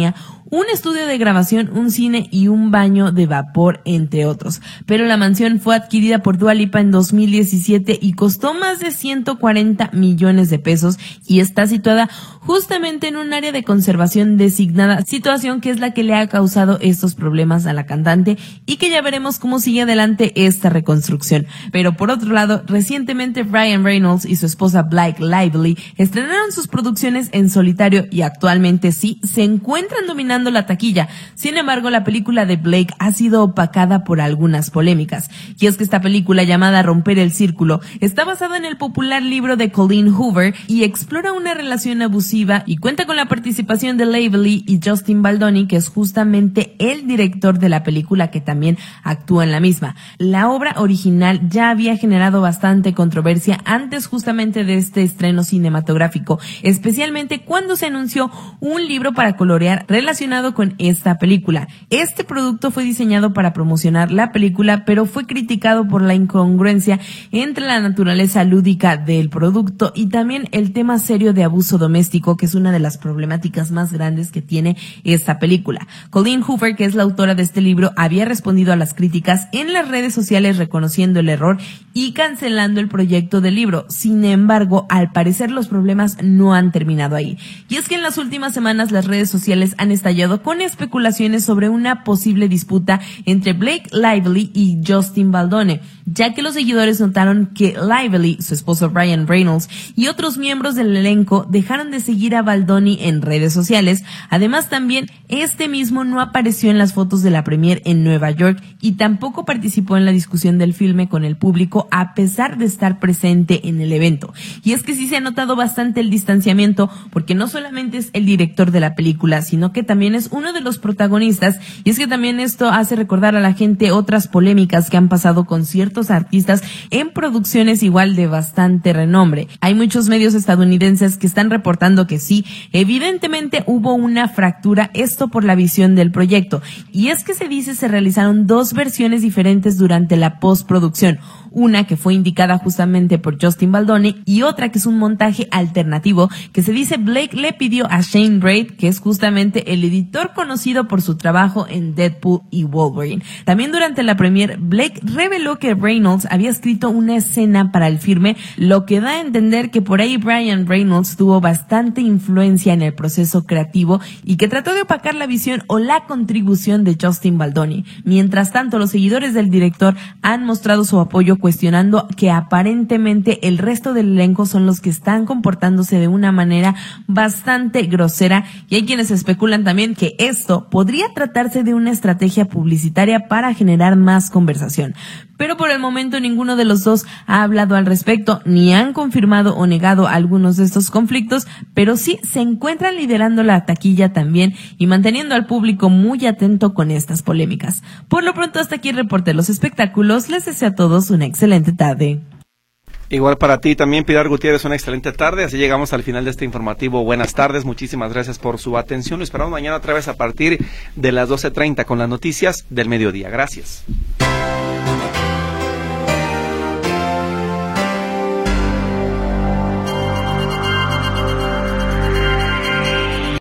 un estudio de grabación, un cine y un baño de vapor, entre otros. Pero la mansión fue adquirida por Dua Lipa en 2017 y costó más de 140 millones de pesos y está situada justamente en un área de conservación designada, situación que es la que le ha causado estos problemas a la cantante y que ya veremos cómo sigue adelante esta reconstrucción. Pero por otro lado, recientemente Ryan Reynolds y su esposa Blake Lively estrenaron sus producciones en solitario y actualmente sí se encuentran dominando la taquilla. Sin embargo, la película de Blake ha sido opacada por algunas polémicas. Y es que esta película, llamada Romper el Círculo, está basada en el popular libro de Colleen Hoover y explora una relación abusiva y cuenta con la participación de Lively y Justin Baldoni, que es justamente el director de la película que también actúa en la misma. La obra original ya había generado bastante controversia antes justamente de este estreno cinematográfico, especialmente cuando se anunció un libro para colorear relacionado con esta película. Este producto fue diseñado para promocionar la película, pero fue criticado por la incongruencia entre la naturaleza lúdica del producto y también el tema serio de abuso doméstico, que es una de las problemáticas más grandes que tiene esta película. Colleen Hoover, que es la autora de este libro, había respondido a las críticas en las redes sociales reconociendo el error y cancelando el proyecto del libro. Sin embargo, al parecer los problemas no han terminado ahí. Y es que en las últimas semanas las redes sociales han estallado con especulaciones sobre una posible disputa entre Blake Lively y Justin Baldoni, ya que los seguidores notaron que Lively, su esposo Ryan Reynolds y otros miembros del elenco dejaron de seguir a Baldoni en redes sociales. Además, también este mismo no apareció en las fotos de la premier en Nueva York y tampoco participó en la discusión del filme con el público a pesar de estar presente en el evento. Y es que sí se ha notado bastante el distanciamiento, porque no solamente es el director de la película, sino que también es uno de los protagonistas. Y es que también esto hace recordar a la gente otras polémicas que han pasado con ciertos artistas en producciones igual de bastante renombre. Hay muchos medios estadounidenses que están reportando que sí, evidentemente hubo una fractura, esto por la visión del proyecto. Y es que se dice se realizaron dos versiones diferentes durante la postproducción. Una que fue indicada justamente por Justin Baldoni y otra que es un montaje alternativo que se dice Blake le pidió a Shane Braid, que es justamente el editor conocido por su trabajo en Deadpool y Wolverine. También durante la premier, Blake reveló que Reynolds había escrito una escena para el filme, lo que da a entender que por ahí Ryan Reynolds tuvo bastante influencia en el proceso creativo y que trató de opacar la visión o la contribución de Justin Baldoni. Mientras tanto, los seguidores del director han mostrado su apoyo, cuestionando que aparentemente el resto del elenco son los que están comportándose de una manera bastante grosera, y hay quienes especulan también que esto podría tratarse de una estrategia publicitaria para generar más conversación. Pero por el momento ninguno de los dos ha hablado al respecto, ni han confirmado o negado algunos de estos conflictos, pero sí se encuentran liderando la taquilla también y manteniendo al público muy atento con estas polémicas. Por lo pronto, hasta aquí el reporte de los espectáculos. Les deseo a todos una excelente tarde. Igual para ti también, Pilar Gutiérrez, una excelente tarde. Así llegamos al final de este informativo. Buenas tardes, muchísimas gracias por su atención. Lo esperamos mañana otra vez a partir de las 12:30 con las noticias del mediodía. Gracias.